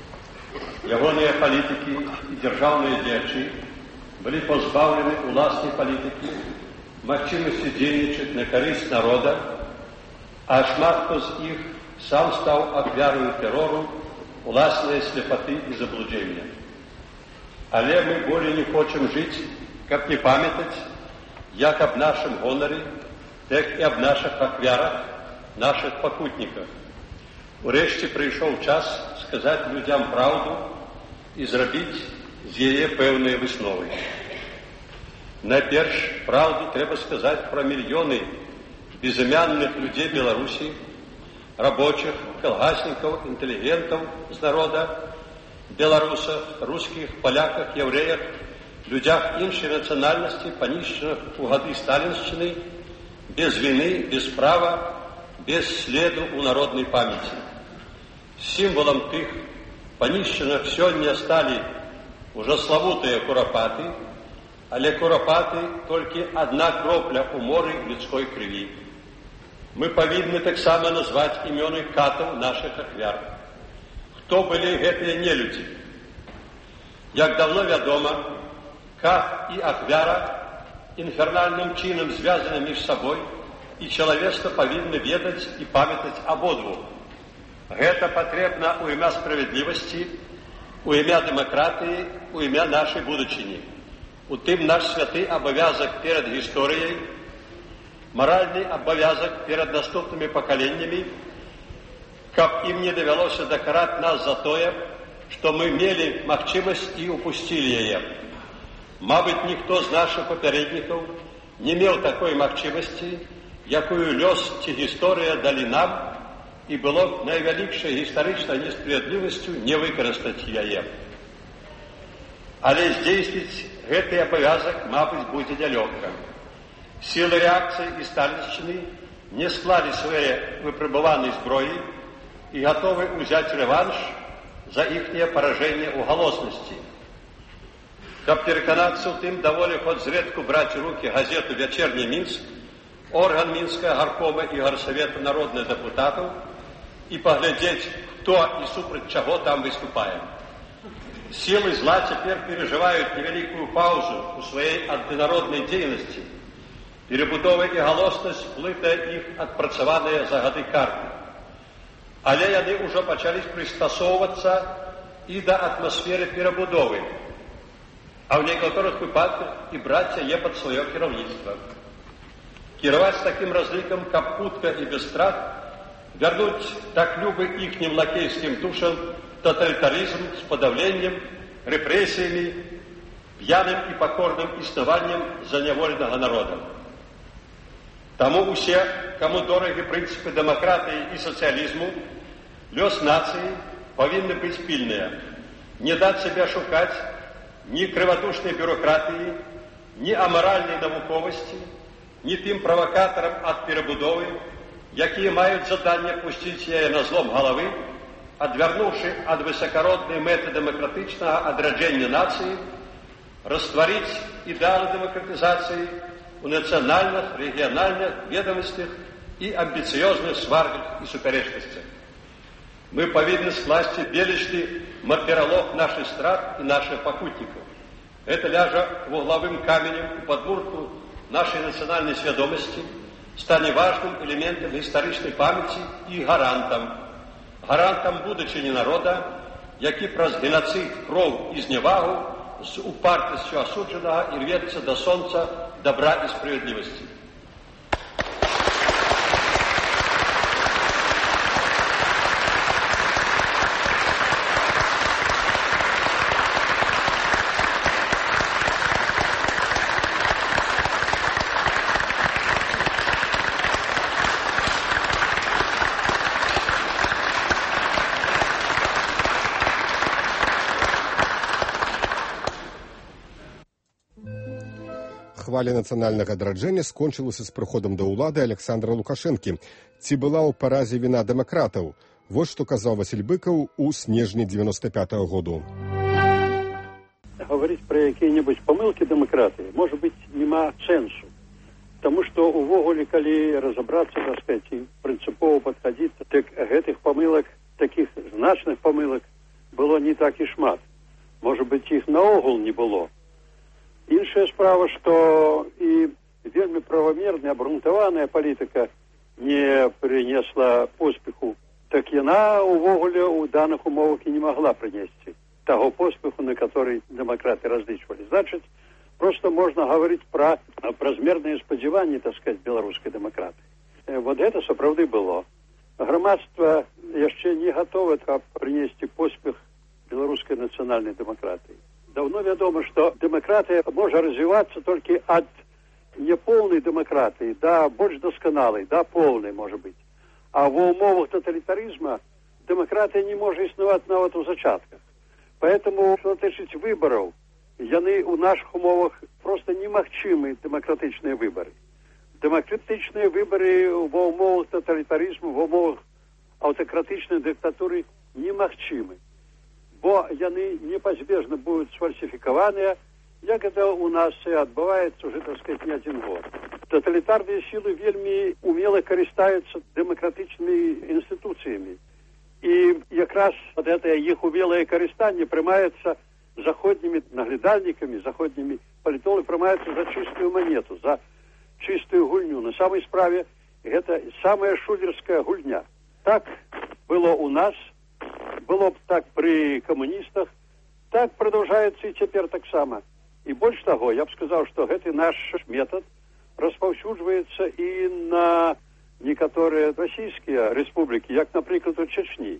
Ягоныя палітыкі і дзяржаўныя дзеячы былі пазбаўлены уласнай палітыкі, магчымасці дзейнічаць на карысць народа, а шмат хто з іх сам стаў ахвяраю тэрору, уласнай сляпаты і заблуджэння. Але мы болей не хочам жыць, каб не памятаць, як аб нашым гонары, так і аб нашых ахвярах, нашых пакутніках. Урэшце прыйшоў час сказаць людзям праўду і зрабіць з яе пэўныя высновы. Найперш, праўду трэба сказаць пра мільёны безымянных людзей Беларусі, рабочых, калгаснікаў, інтэлігентаў з народа, беларусах, рускіх, паляках, яўрэях, людзях іншай нацыянальнасці, панішчаных у гады сталіншчыны, без віны, без права, без следу ў народнай памяці. Сімвалам тых панішчаных сёння сталі ўжо славутыя курапаты, але курапаты толькі адна кропля ў моры людской крыві. Мы павінны таксама назваць імёны катаў нашых ахвяр. Хто былі гэтыя нелюдзі? Як даўно вядома, кат і ахвяра інфернальным чынам звязаны між сабой, і чалавецтва павінны ведаць і памятаць абодвух. Гэта патрэбна ў імя справядлівасці, у імя дэмакратыі, у імя нашай будучыні. У тым наш святы абавязак перад гісторыяй, маральны абавязак перад наступнымі пакаленнямі, каб ім не давялося дакараць нас за тое, што мы мелі магчымасць і упусцілі яе. Мабыць, ніхто з нашых папярэднікаў не меў такой магчымасці, якую лёс ці гісторыя далі нам, і было б найвялікшай гістарычнай несправядлівасцю не выкарыстаць яе. Але здзейсніць гэты абавязак, мабыць, будзе нялёгка. Сілы рэакцыі і сталіншчыны не склалі свае выпрабаванай зброі і гатовы ўзяць рэванш за іхняе паражэнне ў галоснасці. Каб пераканацца ў тым, даволі хоць зрэдку браць у рукі газету «Вячэрні Мінск», орган Мінскага гаркома і гарсавета народных дэпутатаў, і паглядзець, хто і супраць чаго там выступае. Сілы зла цяпер перажываюць невялікую паўзу ў сваёй антынароднай дзейнасці. Перебудова і галоснасць плытае іх адпрацаваныя за гады карты. Але яны ўжо пачалі прыстасоўвацца і да атмасферы перабудовы, а ў некаторых выпадках і браць яе пад сваё кіраўніцтва. Кіраваць такім разлікам, каб хутка і без страт вярнуць так любы іхнім лакейскім душам тоталітарызм з падаўленнем, рэпрэсіямі, п'яным і пакорным існаваннем заняволенага народа. Таму усе, каму дорогі прынцыпы дэмакратыі і сацыялізму, лёс нацыі павінны быць пільныя, не даць сябе шукаць ні крывадушнай бюрократыі, ні амаральнай навуковасці, ні тым правакатарам ад перабудовы, якія маюць заданне пусціць яе на злом галавы, адвярнуўшы ад высакароднай мэты дэмакратычнага адраджэння нацыі, растварыць ідэалы дэмакратызацыі у нацыянальных, рэгіянальных, ведомасцях і амбіцыёзных сварках і супярэчнасцях. Мы павінны скласці белічны маркералог нашых страт і нашых пакутнікаў. Это ляжа вуглавым каменем у падмурку нашай нацыянальнай свядомасці, стане важным элементам гістарычнай памяці і гарантам будучыні народа, які праз геноцид, кроў і зневагу з упартасцю асуджанага ірвецца да сонца добра і справядлівасці. Хваля нацыянальнага адраджэння скончылася з прыходам да ўлады Александра Лукашэнкі. Ці была ў паразе віна дэмакратаў? Вось што казаў Васіль Быкаў у снежні 95-го году. Гаварыць пра якія-небудзь памылкі дэмакратыі, можа быць, няма сэнсу. Таму што увогуле, калі разабрацца, так сказаць, і прынцыпова падхадзіць, так гэтых памылак, такіх значных памылак было не так і шмат. Можа быць, іх наогул не было. Іншая справа, што і вельмі правамерная, абрунтаваная палітыка не прынесла поспеху, так яна увогуле ў даных умовах і не магла прынесці таго поспеху, на который дэмакраты разлічвалі. Значыць, просто можна гаварыць пра празмерныя спадзяванні, так сказаць, беларускай дэмакраты. Вот гэта сапраўды было. Грамадства яшчэ не гатова, каб прынесці поспех беларускай нацыянальнай дэмакратыі. Давно вядома, што дэмакратыя можа развівацца толькі ад няполнай дэмакратыі да больш дасканалай, да поўнай, можа быць. А ва ўмовах тоталітарызма дэмакратыя не можа існаваць нават у зачатках. Поэтому, што тычыць выбараў, яны ў нашых умовах проста немагчымы дэмакратычныя выбары. Дэмакратычныя выбары ва ўмовах тоталітарызму, ва ўмовах аўтакратычнай дыктатуры немагчымы. Бо яны непазбежна будуць сфальсіфікаваныя, як гэта ў нас адбываецца уже, так сказать, не адзін год. Тоталітарныя сілы вельмі умела карыстаюцца дэмакратычнымі інстытуцыямі. І якраз гэтае іх умелае карыстанне прымаецца заходнімі наглядальнікамі, заходнімі палітолагамі, прымаецца за чыстую манету, за чыстую гульню. На самай справе гэта самая шулерская гульня. Так было у нас, было б так пры камуністах, так продолжается и цяпер таксама. І больш таго, я б сказаў, што гэты наш метод распаўсюджваецца і на некаторыя расійскія рэспублікі, як, напрыклад, у Чечні.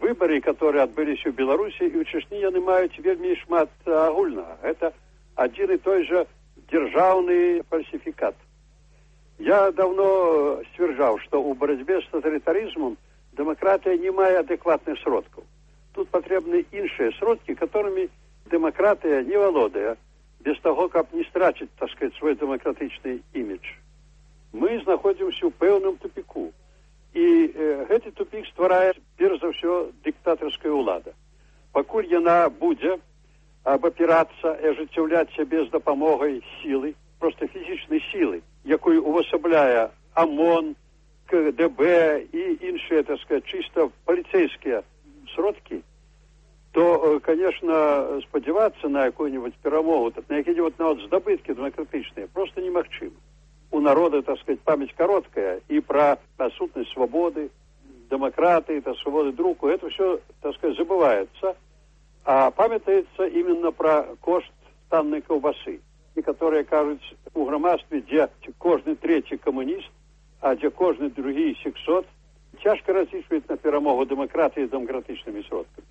выборы, которые отбылись в Беларуси и в Чечне, яны маюць вельмі шмат агульнага. Это один и той же державный фальсификат. Я давно стверджал, что у борьбе с тоталитаризмом демократия не мае адекватных сродков. Тут потребны іншыя сродки, которыми демократия не валодае, без того, как не страчить, так сказать, свой демократичный имидж. Мы находимся в пэўным тупику. И гэты тупик стварае, перш за ўсё, диктаторская ўлада. Пакуль яна будзе абапірацца і ажыццяўляць сябе з дапамогай сілы, просто фізічнай сілы, якую увасабляе ОМОН, КДБ і іншыя, так сказать, чисто полицейские сродки, то, конечно, спадзявацца на якую-нибудь перамогу, на якія-нибудь нават здабыткі демократычныя просто немагчыма. У народа, так сказать, память короткая, и про отсутность свободы, демократии, свободы друку, это все, так сказать, забывается, а памятается именно про кошт танной колбасы. Некоторые кажут, у громадстве, где каждый третий коммунист, а где каждый другий сексот, тяжко различивать на перемогу демократии демократичными сродками.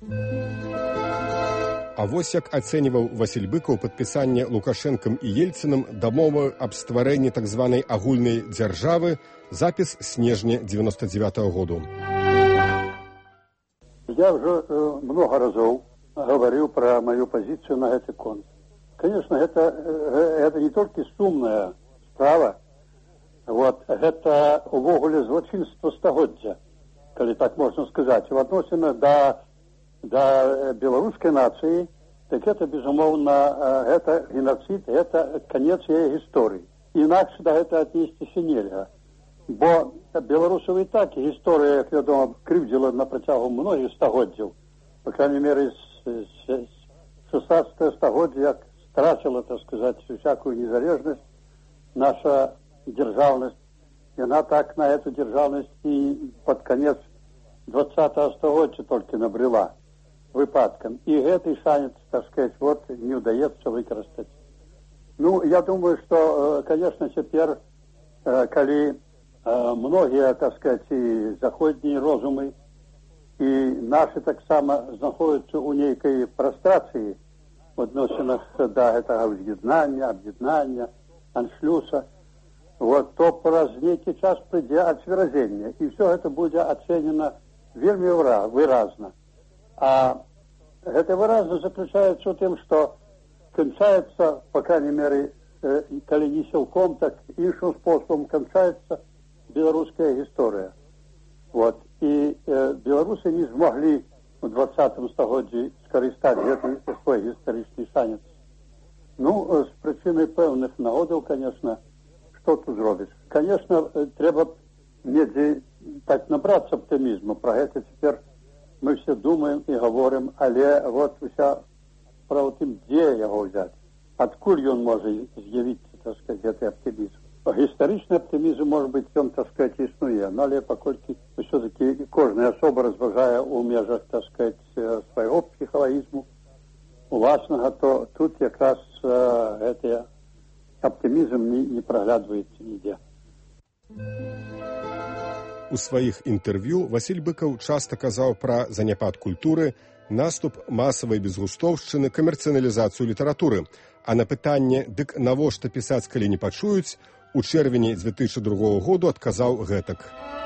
А вось як ацэньваў Васіль Быкаў падпісанне Лукашэнкам і Ельцынам дамовы аб стварэнні так званай агульнай дзяржавы, запіс снежня 99-го году. Я уже много разов говорил про мою позицию на этот конт. Конечно, это не только сумная справа, это увогуле злочинство стагоддзя, коли так можно сказать, в относинах до белорусской нации, так это, безумовно, это геноцид, это конец ее истории. Иначе до этого отнестися нельзя. Бо белорусов и так история, як вядома, кривдила на протягу многих стагоддзяў. По крайней мере, с 16 стагоддзя, як страчила, так сказать, всякую незалежность, наша державность. И она так на эту державность и под конец 20-го стагоддзя только набрела выпадком. И этой шанец, так сказать, не удается выкористать. Ну, я думаю, что, конечно, теперь, коли многие, так сказать, и заходние розумы, и наши так само находятся у некой прострации в отношении до этого объединения, аншлюса, то праз некий час придет отсверозение. И все это будет оценено вельми выразно. А это выразно заключается в том, что кончается, по крайней мере, коли не силком, так іншим способом кончается белорусская история. И белорусы не смогли в 20-м стагоддзі скористать свой исторический шанец. Ну, с причиной певных нагодов, конечно, что тут зробишь? Конечно, треба так набраться оптимизма. Про это теперь мы все думаем и говорим, але уся справа тем, где его взять. Откуль он может з'явиться, так сказать, этот оптимизм. Историчный оптимизм, может быть, он, так сказать, існує, але покольки все-таки кожная особа розважає у межах, так сказать, своего психологизму, власного, то тут как раз этот оптимизм не проглядывается нигде. У сваіх інтэрв'ю Васіль Быкаў часта казаў пра заняпад культуры, наступ масавай безгустоўшчыны, камерцыяналізацыю літаратуры. А на пытанне, дык навошта пісаць, калі не пачуюць, у чэрвені 2002 году адказаў гэтак.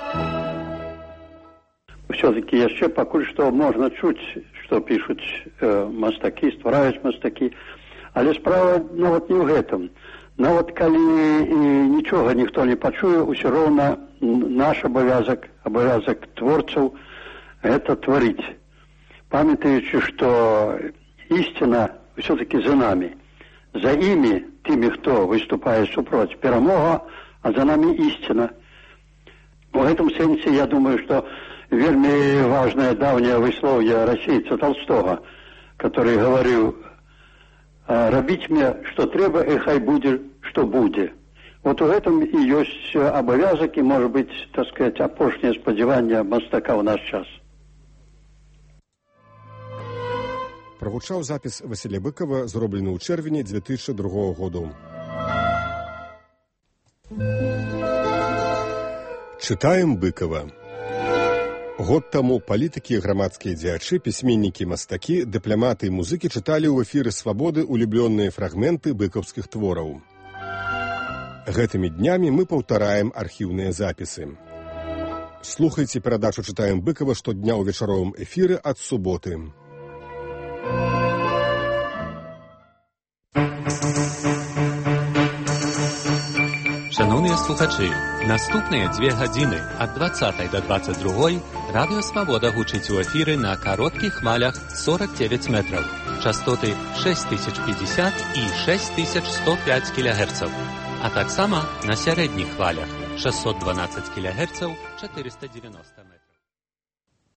Все-таки яшчэ пакуль што можна чуць, што пішуць мастакі, ствараюць мастакі, але справа нават не ў гэтым. Нават калі нічога ніхто не пачуе, усё роўна наш абавязак творцаў гэта тварыць. Памятаючы, што ісціна все-таки за нами. За імі, тымі, хто выступае супроць, перамога, а за нами ісціна. У гэтым сэнсе, я думаю, што вельмі важнае даўняе выслоўе расейца Толстога, который говорил: «Рабіць мне, што трэба, і хай будзе, што будзе». У гэтым і ёсць абавязак, і, можа быць, так сказать, апошняе спадзяванне мастака ў наш час. Прагучаў запіс Васіля Быкава, зроблены ў чэрвені 2002 году. Чытаем Быкава. Год таму палітыкі, грамадскія дзеячы, пісьменнікі, мастакі, дыпламаты і музыкі чыталі ў эфіры «Свабоды» улюблёныя фрагменты быкаўскіх твораў. Гэтымі днямі мы паўтараем архіўныя запісы. Слухайце перадачу «Чытаем Быкава» штодня ў вечаровым эфіры ад суботы. Шановні слухачі, наступныя 2 гадзіны ад 20 до 22 радыё «Свабода» гучыць у эфіры на кароткіх хвалях 49 метраў, частоты 6050 і 6105 кГц, а таксама на сярэдніх хвалях 612 кГц 490.